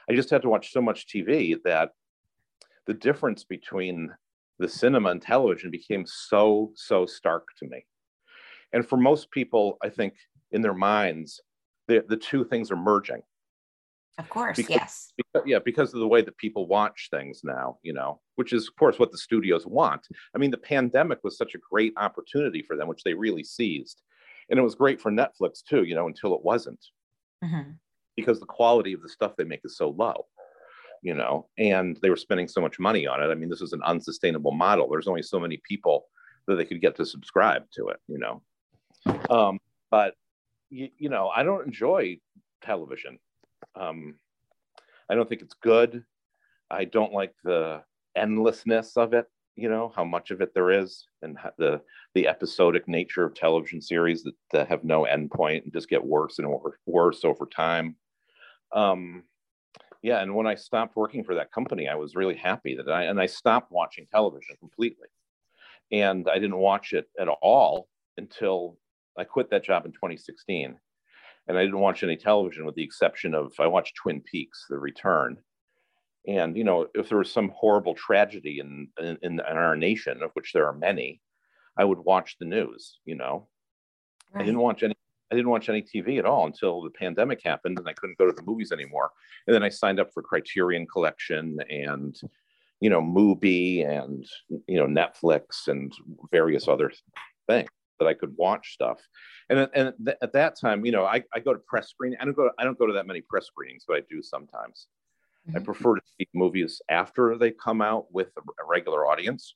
I just had to watch so much T V that the difference between the cinema and television became so, so stark to me. And for most people, I think in their minds, the, the two things are merging. Of course, because, yes. Because, yeah, because of the way that people watch things now, you know, which is, of course, what the studios want. I mean, the pandemic was such a great opportunity for them, which they really seized. And it was great for Netflix, too, you know, until it wasn't. Mm-hmm. Because the quality of the stuff they make is so low, you know, and they were spending so much money on it. I mean, this is an unsustainable model. There's only so many people that they could get to subscribe to it, you know. Um, but, you, you know, I don't enjoy television. Um, I don't think it's good. I don't like the endlessness of it, you know, how much of it there is, and the the episodic nature of television series that, that have no endpoint and just get worse and worse over time. Um, yeah, and when I stopped working for that company, I was really happy that I, and I stopped watching television completely. And I didn't watch it at all until I quit that job in twenty sixteen. And I didn't watch any television with the exception of, I watched Twin Peaks, The Return. And, you know, if there was some horrible tragedy in, in, in our nation, of which there are many, I would watch the news, you know. Right. I didn't watch any, I didn't watch any T V at all until the pandemic happened and I couldn't go to the movies anymore. And then I signed up for Criterion Collection and, you know, Mubi and, you know, Netflix and various other things that I could watch stuff. And, and th- at that time, you know, I, I go to press screening. I don't go to, I don't go to that many press screenings, but I do sometimes. Mm-hmm. I prefer to see movies after they come out with a, a regular audience.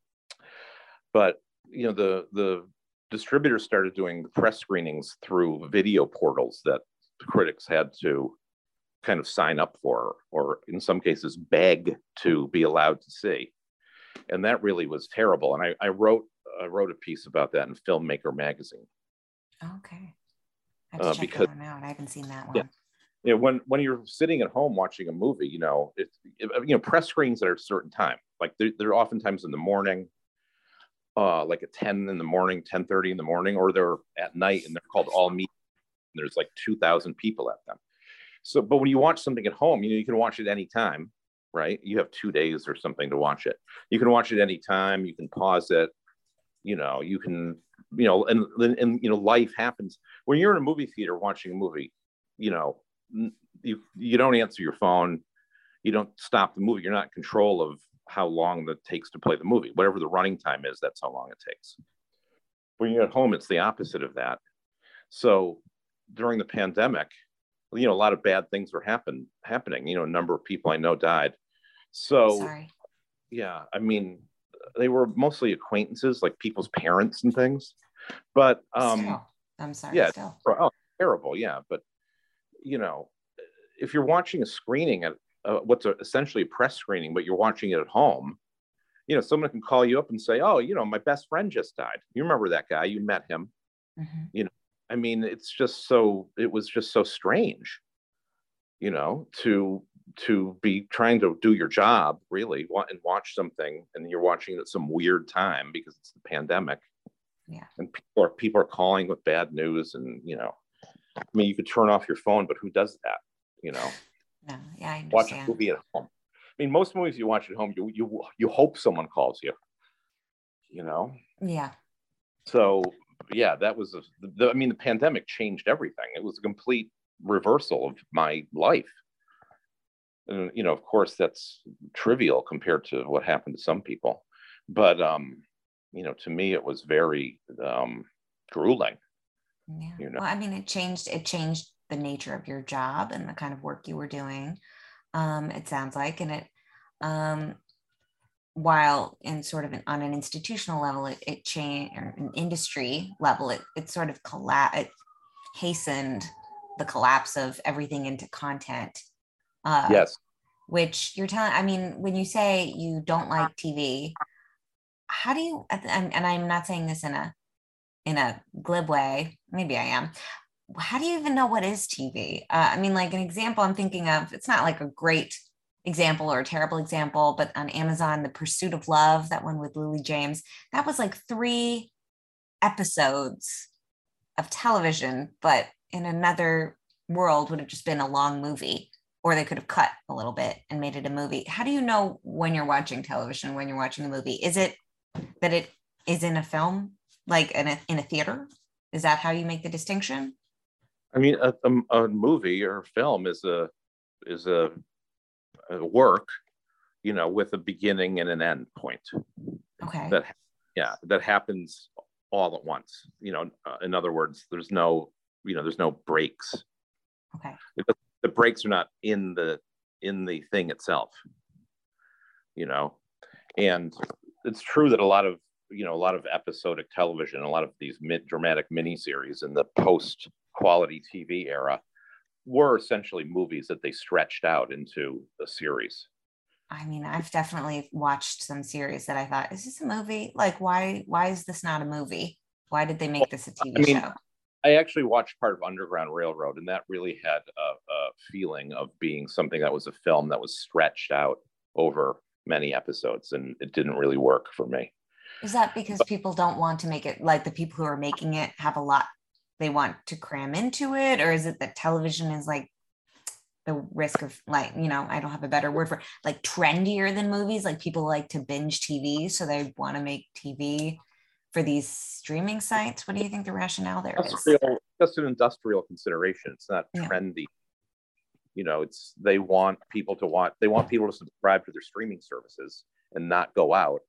But, you know, the, the distributors started doing press screenings through video portals that critics had to kind of sign up for, or in some cases beg to be allowed to see. And that really was terrible. And I, I wrote I wrote a piece about that in Filmmaker magazine. Okay. I have to uh, check because, that one out. I haven't seen that one. Yeah. You know, when, when you're sitting at home watching a movie, you know, it's, it, you know, press screenings at a certain time, like they're, they're oftentimes in the morning, uh, like at ten in the morning, ten thirty in the morning, or they're at night and they're called all meetings. There's like two thousand people at them. So, but when you watch something at home, you know, you can watch it anytime, right? You have two days or something to watch it. You can watch it anytime. You can pause it. You know, you can, you know, and, and, you know, life happens when you're in a movie theater watching a movie, you know, you, you don't answer your phone. You don't stop the movie. You're not in control of how long it takes to play the movie. Whatever the running time is, that's how long it takes. When you're at home, it's the opposite of that. So during the pandemic, you know, a lot of bad things were happen, happening. You know, a number of people I know died. So, Sorry. yeah, I mean, they were mostly acquaintances, like people's parents and things. But um, still, I'm sorry. Yeah, still. Oh, terrible. Yeah, but you know, if you're watching a screening at uh, what's a, essentially a press screening, but you're watching it at home, you know, someone can call you up and say, "Oh, you know, my best friend just died. You remember that guy? You met him." Mm-hmm. You know, I mean, it's just so. It was just so strange, you know, to. to be trying to do your job really and watch something, and you're watching it at some weird time because it's the pandemic. Yeah. And people are, people are calling with bad news, and, you know, I mean, you could turn off your phone, but who does that? You know? No, yeah, I understand. Watch a movie at home. I mean, most movies you watch at home, you, you, you hope someone calls you, you know? Yeah. So yeah, that was, a, the, I mean, the pandemic changed everything. It was a complete reversal of my life. And, you know, of course, that's trivial compared to what happened to some people. But, um, you know, to me, it was very um, grueling. Yeah. You know? Well, I mean, it changed, it changed the nature of your job and the kind of work you were doing. Um, it sounds like, and it, um, while in sort of an, on an institutional level, it, it changed, or an industry level, it, it sort of colla- it hastened the collapse of everything into content. Uh, yes. Which you're telling, I mean, when you say you don't like T V, how do you, and, and I'm not saying this in a, in a glib way, maybe I am. How do you even know what is T V? Uh, I mean, like an example I'm thinking of, it's not like a great example or a terrible example, but on Amazon, The Pursuit of Love, that one with Lily James, that was like three episodes of television, but in another world would have just been a long movie. or they could have cut a little bit and made it a movie. How do you know when you're watching television, when you're watching a movie? Is it that it is in a film, like in a, in a theater? Is that how you make the distinction? I mean, a, a, a movie or a film is a is a, a work, you know, with a beginning and an end point. Okay. That yeah, that happens all at once. You know, uh, in other words, there's no, you know, there's no breaks. Okay. It, the breaks are not in the in the thing itself. You know, and it's true that a lot of you know a lot of episodic television, a lot of these mid dramatic miniseries in the post quality T V era were essentially movies that they stretched out into a series. I mean, I've definitely watched some series that I thought, is this a movie? Like, why why is this not a movie? Why did they make this a T V I mean, show? I actually watched part of Underground Railroad, and that really had a, a feeling of being something that was a film that was stretched out over many episodes, and it didn't really work for me. Is that because people don't want to make it, like the people who are making it have a lot they want to cram into it? Or is it that television is like the risk of, like, you know, I don't have a better word for it, like trendier than movies? Like people like to binge T V, so they want to make T V for these streaming sites. What do you think the rationale there is? Just an industrial consideration. It's not Yeah. trendy. You know, it's they want people to want they want people to subscribe to their streaming services and not go out.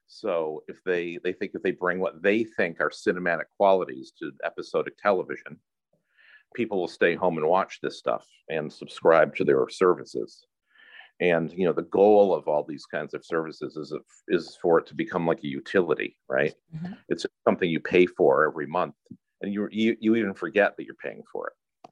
So if they they think if they bring what they think are cinematic qualities to episodic television, people will stay home and watch this stuff and subscribe to their services. And you know, the goal of all these kinds of services is is for it to become like a utility, right? Mm-hmm. It's something you pay for every month, and you you you even forget that you're paying for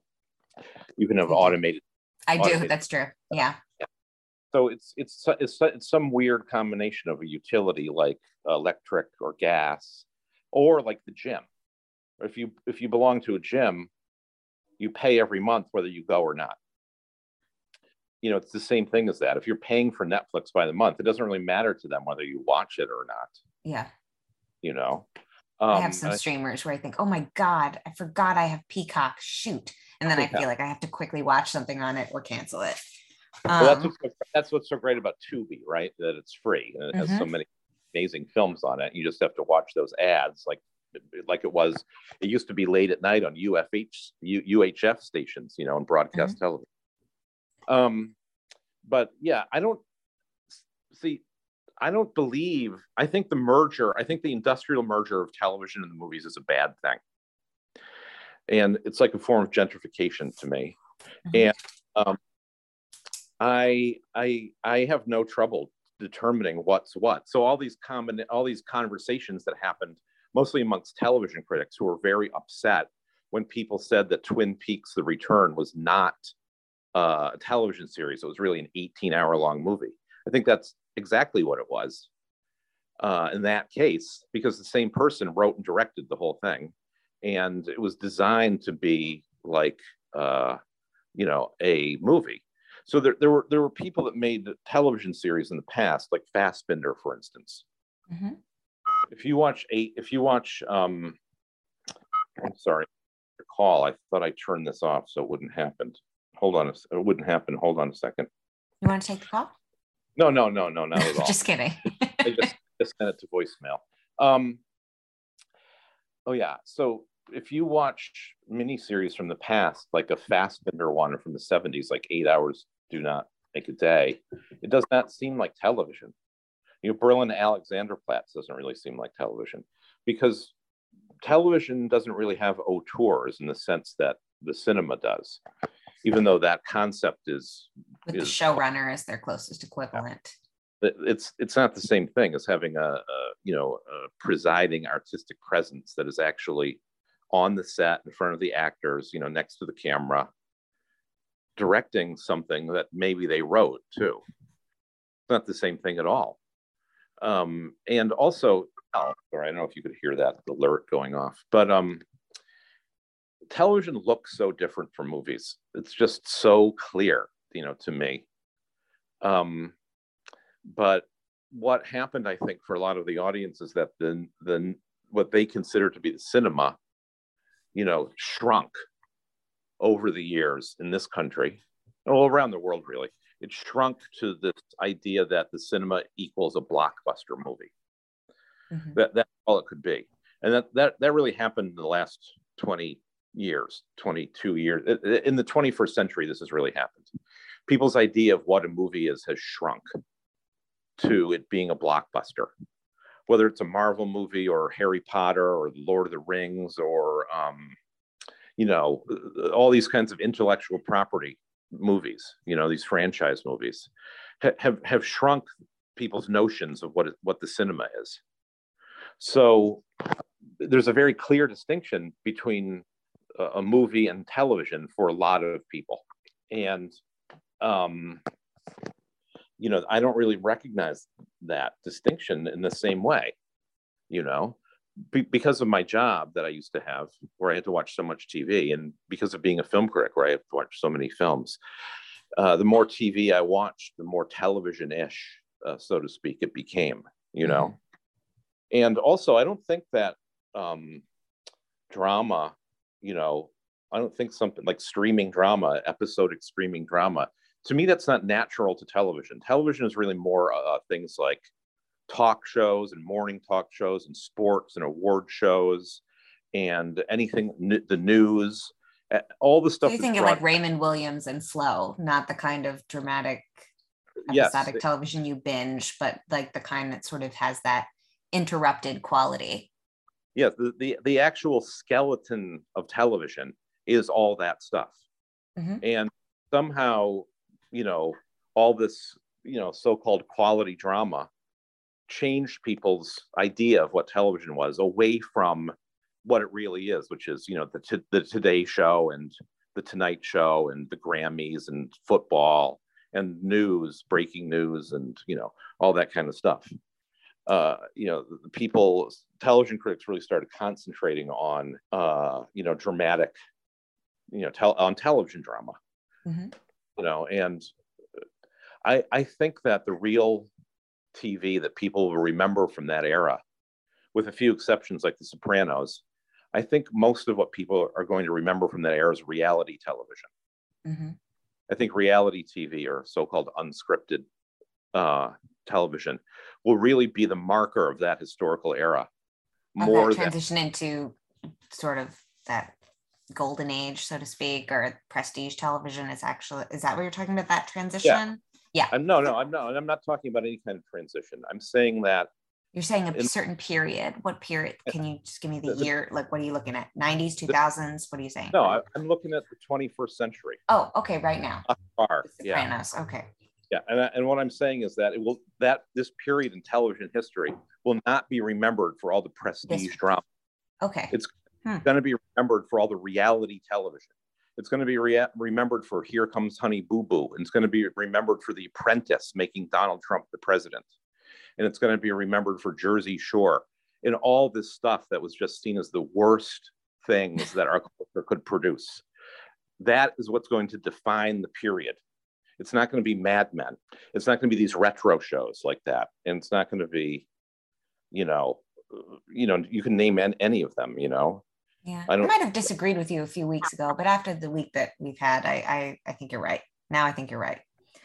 it. You can have automated. I do. automated That's true. Yeah. yeah. So it's it's it's it's some weird combination of a utility like electric or gas, or like the gym. If you if you belong to a gym, you pay every month whether you go or not. You know, it's the same thing as that. If you're paying for Netflix by the month, it doesn't really matter to them whether you watch it or not. Yeah. You know, um, I have some streamers where I think, oh my God, I forgot I have Peacock. Shoot. And then I feel like I have to quickly watch something on it or cancel it. Um, well, that's, what's, that's what's so great about Tubi, right? That it's free and it has mm-hmm. so many amazing films on it. You just have to watch those ads like like it was. It used to be late at night on U F H, U, U H F stations, you know, and broadcast mm-hmm. television. Um, but yeah, I don't see, I don't believe, I think the merger, I think the industrial merger of television and the movies is a bad thing. And it's like a form of gentrification to me. Mm-hmm. And um, I, I, I have no trouble determining what's what. So all these common, all these conversations that happened mostly amongst television critics who were very upset when people said that Twin Peaks: The Return was not Uh, a television series. It was really an eighteen hour long movie. I think that's exactly what it was uh, in that case, because the same person wrote and directed the whole thing. And it was designed to be like, uh, you know, a movie. So there, there were there were people that made television series in the past, like Fassbinder, for instance. Mm-hmm. If you watch eight, if you watch, um, I'm sorry, call. I thought I turned this off so it wouldn't happen. Hold on, a, it wouldn't happen. Hold on a second. You want to take the call? No, no, no, no, not at all. Just kidding. I just, just sent it to voicemail. Um, oh yeah, so if you watch miniseries from the past, like a Fassbinder one from the seventies, like Eight Hours Do Not Make a Day, it does not seem like television. You know, Berlin Alexanderplatz doesn't really seem like television, because television doesn't really have auteurs in the sense that the cinema does. Even though that concept is with is, the showrunner as their closest equivalent. It's it's not the same thing as having a, a you know a presiding artistic presence that is actually on the set in front of the actors, you know, next to the camera, directing something that maybe they wrote too. It's not the same thing at all. Um, and also, oh, sorry, I don't know if you could hear that alert going off, but um. television looks so different from movies. It's just so clear, you know, to me. Um, but what happened, I think, for a lot of the audience is that the, the what they consider to be the cinema, you know, shrunk over the years in this country, all around the world, really. It shrunk to this idea that the cinema equals a blockbuster movie. Mm-hmm. That that's all it could be, and that that that really happened in the last twenty years, twenty-two years. In the twenty-first century, this has really happened. People's idea of what a movie is has shrunk to it being a blockbuster, whether it's a Marvel movie or Harry Potter or Lord of the Rings or um, you know, all these kinds of intellectual property movies, you know, these franchise movies ha- have have shrunk people's notions of what it, what the cinema is. So there's a very clear distinction between a, a movie and television for a lot of people, and um, you know, I don't really recognize that distinction in the same way, you know, be- because of my job that I used to have, where I had to watch so much T V, and because of being a film critic, where I have to watch so many films. Uh, the more T V I watched, the more television-ish, uh, so to speak, it became, you know. Mm-hmm. And also, I don't think that um, drama, you know, I don't think something like streaming drama, episodic streaming drama, to me, that's not natural to television. Television is really more uh, things like talk shows and morning talk shows and sports and award shows and anything, n- the news, all the stuff. So you think of like Raymond Williams and Flow, not the kind of dramatic episodic yes. television you binge, but like the kind that sort of has that interrupted quality. Yeah, the, the, the actual skeleton of television is all that stuff. Mm-hmm. And somehow, you know, all this, you know, so-called quality drama changed people's idea of what television was away from what it really is, which is, you know, the, t- the Today Show and the Tonight Show and the Grammys and football and news, breaking news, and, you know, all that kind of stuff. Uh, you know, the people, television critics really started concentrating on, uh, you know, dramatic, you know, tel- on television drama, mm-hmm. you know, and I, I think that the real T V that people will remember from that era, with a few exceptions like The Sopranos, I think most of what people are going to remember from that era is reality television. Mm-hmm. I think reality T V, or so-called unscripted uh, television, will really be the marker of that historical era. More that transition than... into sort of that golden age, so to speak, or prestige television is actually, is that what you're talking about, that transition? Yeah. Yeah. I'm, no, no, I'm not. I'm not talking about any kind of transition. I'm saying that you're saying a in, certain period. What period? Can you just give me the, the year? Like, what are you looking at? nineties, two thousands? What are you saying? No, I, I'm looking at the twenty-first century. Oh, okay, right now. Far, the Sopranos. Yeah. Okay. Yeah, and and what I'm saying is that it will that this period in television history will not be remembered for all the prestige this, drama. Okay. It's hmm. going to be remembered for all the reality television. It's going to be re- remembered for Here Comes Honey Boo Boo. And it's going to be remembered for The Apprentice, making Donald Trump the president. And it's going to be remembered for Jersey Shore, and all this stuff that was just seen as the worst things that our culture could produce. That is what's going to define the period. It's not going to be Mad Men. It's not going to be these retro shows like that. And it's not going to be, you know, you know, you can name any of them, you know. Yeah, I, I might have disagreed with you a few weeks ago, but after the week that we've had, I, I, I think you're right. Now I think you're right.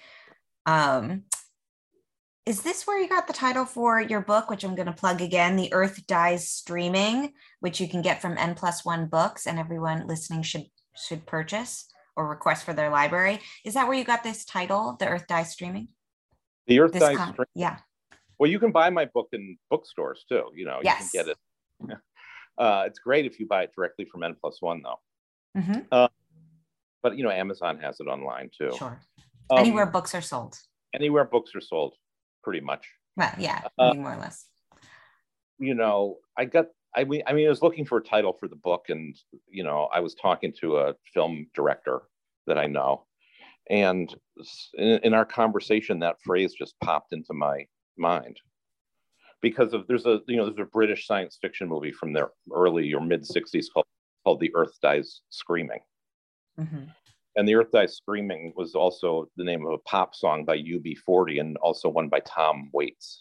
Um, is this where you got the title for your book, which I'm going to plug again, The Earth Dies Streaming, which you can get from N Plus One Books, and everyone listening should should purchase or request for their library? Is that where you got this title, The Earth Dies Streaming? The Earth this Dies com- Streaming. Yeah. Well, you can buy my book in bookstores too. You know, yes. You can get it. Uh, it's great if you buy it directly from N Plus One, though. Mm-hmm. Uh, but, you know, Amazon has it online, too. Sure. Um, anywhere books are sold. Anywhere books are sold, pretty much. Well, yeah, I mean, uh, more or less. You know, I got, I mean, I mean, I was looking for a title for the book, and, you know, I was talking to a film director that I know. And in, in our conversation, that phrase just popped into my mind. Because of there's a you know there's a British science fiction movie from the early or mid sixties called called The Earth Dies Screaming, mm-hmm. and The Earth Dies Screaming was also the name of a pop song by U B forty, and also one by Tom Waits.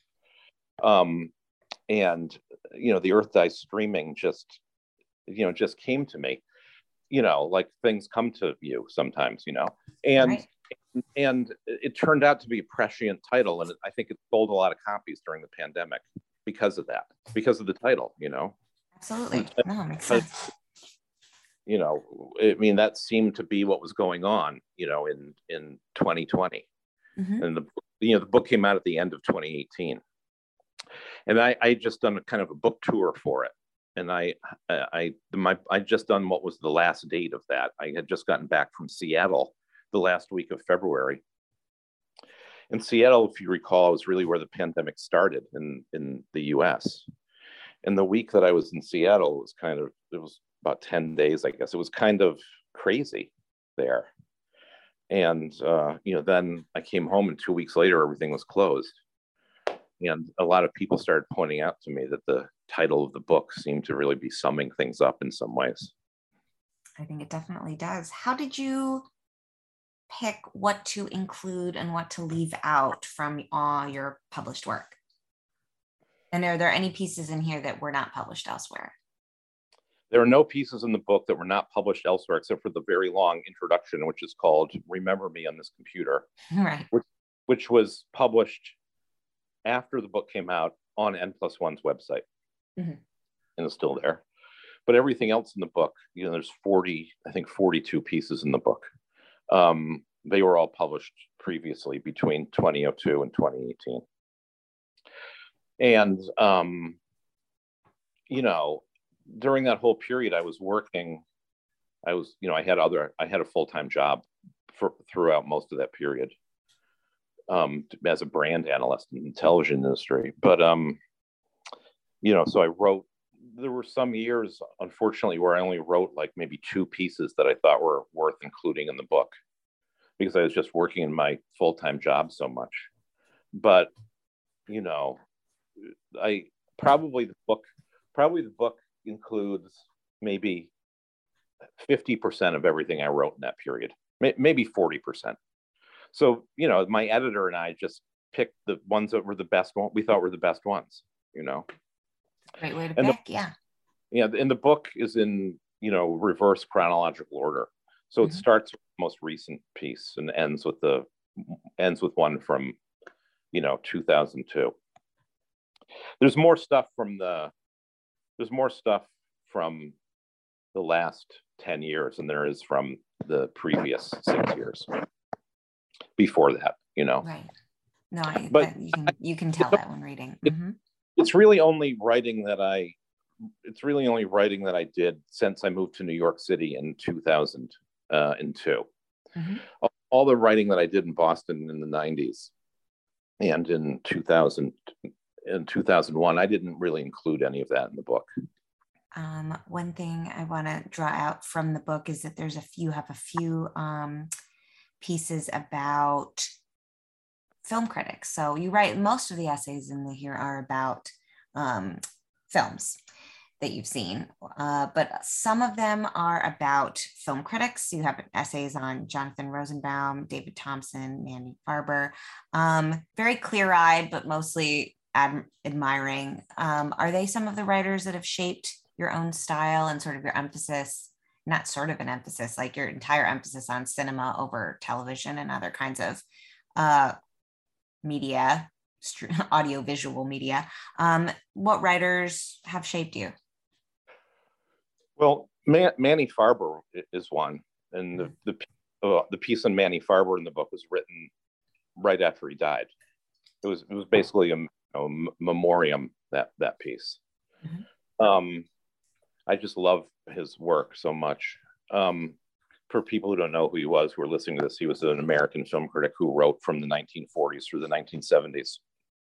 Um, and you know The Earth Dies Screaming just you know just came to me, you know, like things come to you sometimes, you know, and right. and it turned out to be a prescient title, and I think it sold a lot of copies during the pandemic because of that, because of the title, you know. Absolutely, no, it makes sense. You know, I mean, that seemed to be what was going on, you know, in in twenty twenty, mm-hmm. and the you know the book came out at the end of twenty eighteen, and I I just done a kind of a book tour for it. And I, I, my, I just done what was the last date of that. I had just gotten back from Seattle the last week of February. In Seattle, if you recall, was really where the pandemic started in, in the U S. And the week that I was in Seattle was kind of, it was about ten days, I guess. It was kind of crazy there. And, uh, you know, then I came home and two weeks later, everything was closed. And a lot of people started pointing out to me that the title of the book seemed to really be summing things up in some ways. I think it definitely does. How did you pick what to include and what to leave out from all your published work? And are there any pieces in here that were not published elsewhere? There are no pieces in the book that were not published elsewhere, except for the very long introduction, which is called Remember Me on This Computer, right? Which, which was published after the book came out on N plus one's website, mm-hmm. and it's still there. But everything else in the book, you know, there's forty, I think forty-two pieces in the book. Um, they were all published previously between twenty oh two and twenty eighteen. And, um, you know, during that whole period, I was working, I was, you know, I had other, I had a full-time job for, throughout most of that period. Um, as a brand analyst in the television industry. But, um, you know, so I wrote, there were some years, unfortunately, where I only wrote like maybe two pieces that I thought were worth including in the book because I was just working in my full-time job so much. But, you know, I probably the book, probably the book includes maybe fifty percent of everything I wrote in that period, maybe forty percent. So, you know, my editor and I just picked the ones that were the best one we thought were the best ones, you know. Great way to and pick, the, yeah. Yeah, and the book is in, you know, reverse chronological order. So mm-hmm. it starts with the most recent piece and ends with the ends with one from, you know, two thousand two. There's more stuff from the there's more stuff from the last ten years than there is from the previous six years. Before that, you know. Right. No, I, but that, you can you can tell that when reading. Mm-hmm. It, it's really only writing that I, it's really only writing that I did since I moved to New York City in two thousand two. Mm-hmm. All, all the writing that I did in Boston in the nineties and in two thousand, in two thousand one, I didn't really include any of that in the book. Um, one thing I want to draw out from the book is that there's a few have a few. Um, pieces about film critics. So you write, most of the essays in the, here are about um, films that you've seen, uh, but some of them are about film critics. You have essays on Jonathan Rosenbaum, David Thompson, Manny Farber, um, very clear-eyed, but mostly ad- admiring. Um, are they some of the writers that have shaped your own style and sort of your emphasis? Not sort of an emphasis, like your entire emphasis on cinema over television and other kinds of uh, media, audio visual media. Um, what writers have shaped you? Well, Man- Manny Farber is one. And the, the, uh, the piece on Manny Farber in the book was written right after he died. It was, it was basically a, a memoriam, that, that piece. Mm-hmm. Um, I just love his work so much. Um, for people who don't know who he was, who are listening to this, he was an American film critic who wrote from the nineteen forties through the nineteen seventies,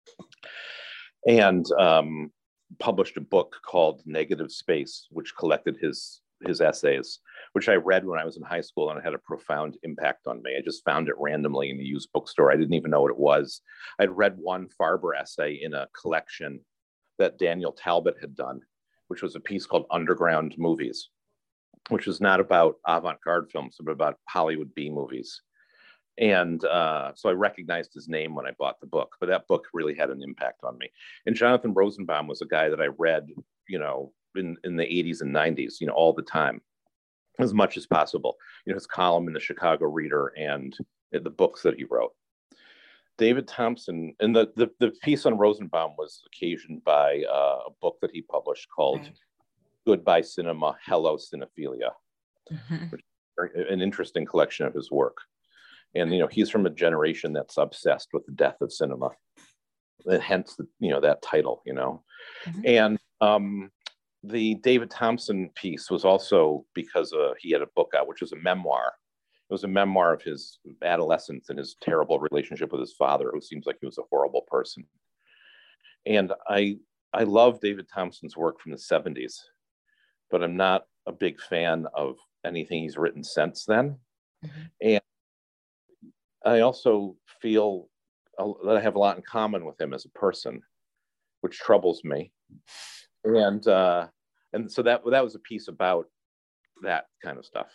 and um, published a book called Negative Space, which collected his his essays, which I read when I was in high school, and it had a profound impact on me. I just found it randomly in a used bookstore. I didn't even know what it was. I'd read one Farber essay in a collection that Daniel Talbot had done, which was a piece called Underground Movies, which was not about avant-garde films, but about Hollywood B movies. And uh, so I recognized his name when I bought the book, but that book really had an impact on me. And Jonathan Rosenbaum was a guy that I read, you know, in, in the eighties and nineties, you know, all the time. as much as possible. You know, his column in the Chicago Reader and the books that he wrote. David Thomson, and the, the, the piece on Rosenbaum was occasioned by uh, a book that he published called right. Goodbye Cinema, Hello Cinephilia, mm-hmm. which is an interesting collection of his work. And, you know, he's from a generation that's obsessed with the death of cinema, and hence, the, you know, that title, you know. Mm-hmm. And um, the David Thomson piece was also because uh, he had a book out, which was a memoir. It was a memoir of his adolescence and his terrible relationship with his father, who seems like he was a horrible person. And I I love David Thomson's work from the seventies, but I'm not a big fan of anything he's written since then. Mm-hmm. And I also feel that I have a lot in common with him as a person, which troubles me. And uh, and so that that was a piece about that kind of stuff.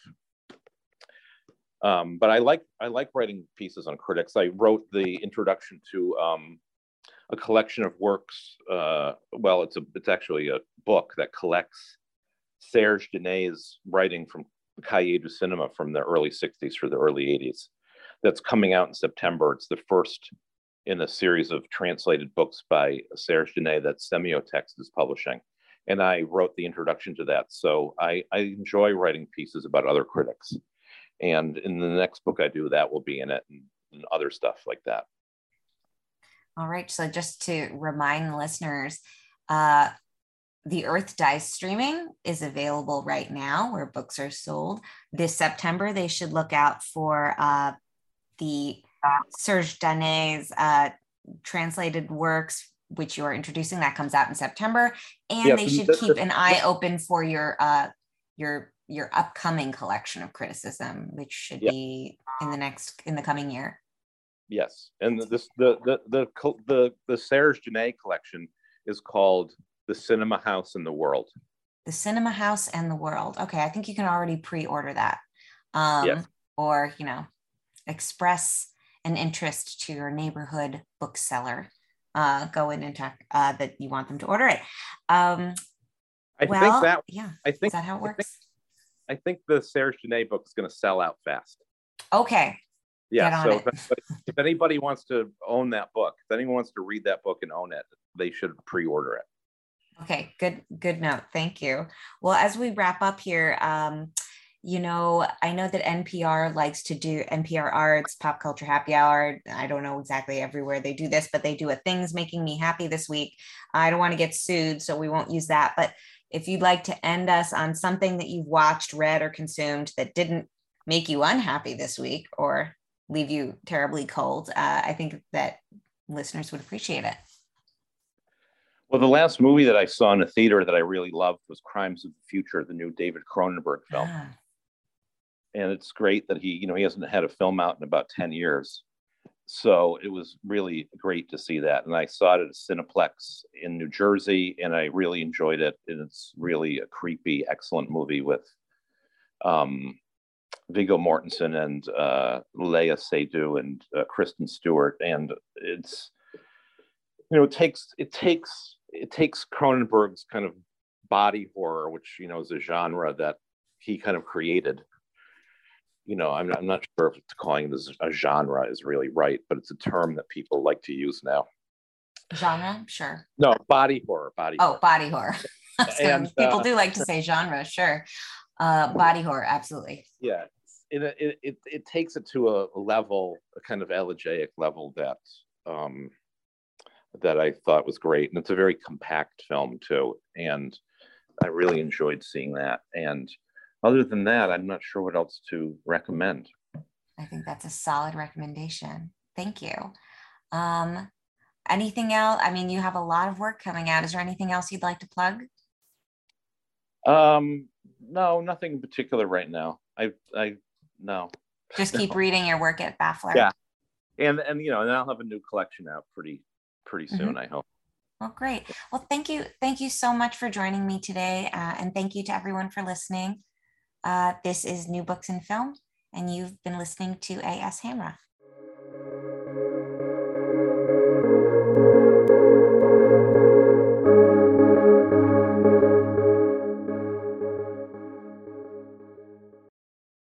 Um, but I like I like writing pieces on critics. I wrote the introduction to um, a collection of works. Uh, well, it's a it's actually a book that collects Serge Genet's writing from Cahiers du Cinema from the early sixties through the early eighties. That's coming out in September. It's the first in a series of translated books by Serge Genet that Semiotext is publishing. And I wrote the introduction to that. So I, I enjoy writing pieces about other critics. And in the next book I do, that will be in it, and, and other stuff like that. All right. So just to remind listeners, uh, The Earth Dies Streaming is available right now where books are sold. This September, they should look out for uh, the uh, Serge Genet's uh, translated works, which you are introducing. That comes out in September. And yeah, they should the, keep the, an eye the, open for your uh, your your upcoming collection of criticism, which should yeah. be in the next in the coming year. Yes, and this the the the the the Serge Genet collection is called The Cinema House and the World. The Cinema House and the World. Okay, I think you can already pre-order that, um, yes. or you know, express an interest to your neighborhood bookseller. Uh, go in and talk uh, that you want them to order it. Um, I well, think that yeah. I think is that how it works? I think, I think the Serge Genet book is going to sell out fast. Okay. Yeah. So if anybody, if anybody wants to own that book, if anyone wants to read that book and own it, they should pre-order it. Okay. Good. Good note. Thank you. Well, as we wrap up here, um, you know, I know that N P R likes to do N P R Arts, Pop Culture Happy Hour. I don't know exactly everywhere they do this, but they do a Things Making Me Happy this week. I don't want to get sued, so we won't use that. But if you'd like to end us on something that you've watched, read, or consumed that didn't make you unhappy this week or leave you terribly cold, uh, I think that listeners would appreciate it. Well, the last movie that I saw in a theater that I really loved was Crimes of the Future, the new David Cronenberg film. Ah. And it's great that he, you know, he hasn't had a film out in about ten years. So it was really great to see that. And I saw it at a Cineplex in New Jersey, and I really enjoyed it. And it's really a creepy, excellent movie with um, Viggo Mortensen and uh, Léa Seydoux and uh, Kristen Stewart. And it's, you know, it takes, it takes, it takes Cronenberg's kind of body horror, which, you know, is a genre that he kind of created. You know, I'm not, I'm not sure if calling this a genre is really right, but it's a term that people like to use now. Genre, sure. No, body horror, body Oh, horror. body horror. and, people uh, do like to say genre, sure. Uh, body horror, absolutely. Yeah, it, it, it, it takes it to a level, a kind of elegiac level that um, that I thought was great. And it's a very compact film too. And I really enjoyed seeing that. And other than that, I'm not sure what else to recommend. I think that's a solid recommendation. Thank you. Um, anything else? I mean, you have a lot of work coming out. Is there anything else you'd like to plug? Um, no, nothing in particular right now. I, I, no. Just keep no. reading your work at Baffler. Yeah, and and you know, and I'll have a new collection out pretty, pretty soon. Mm-hmm. I hope. Well, great. Well, thank you, thank you so much for joining me today, uh, and thank you to everyone for listening. Uh, this is New Books in Film, and you've been listening to A S Hamra.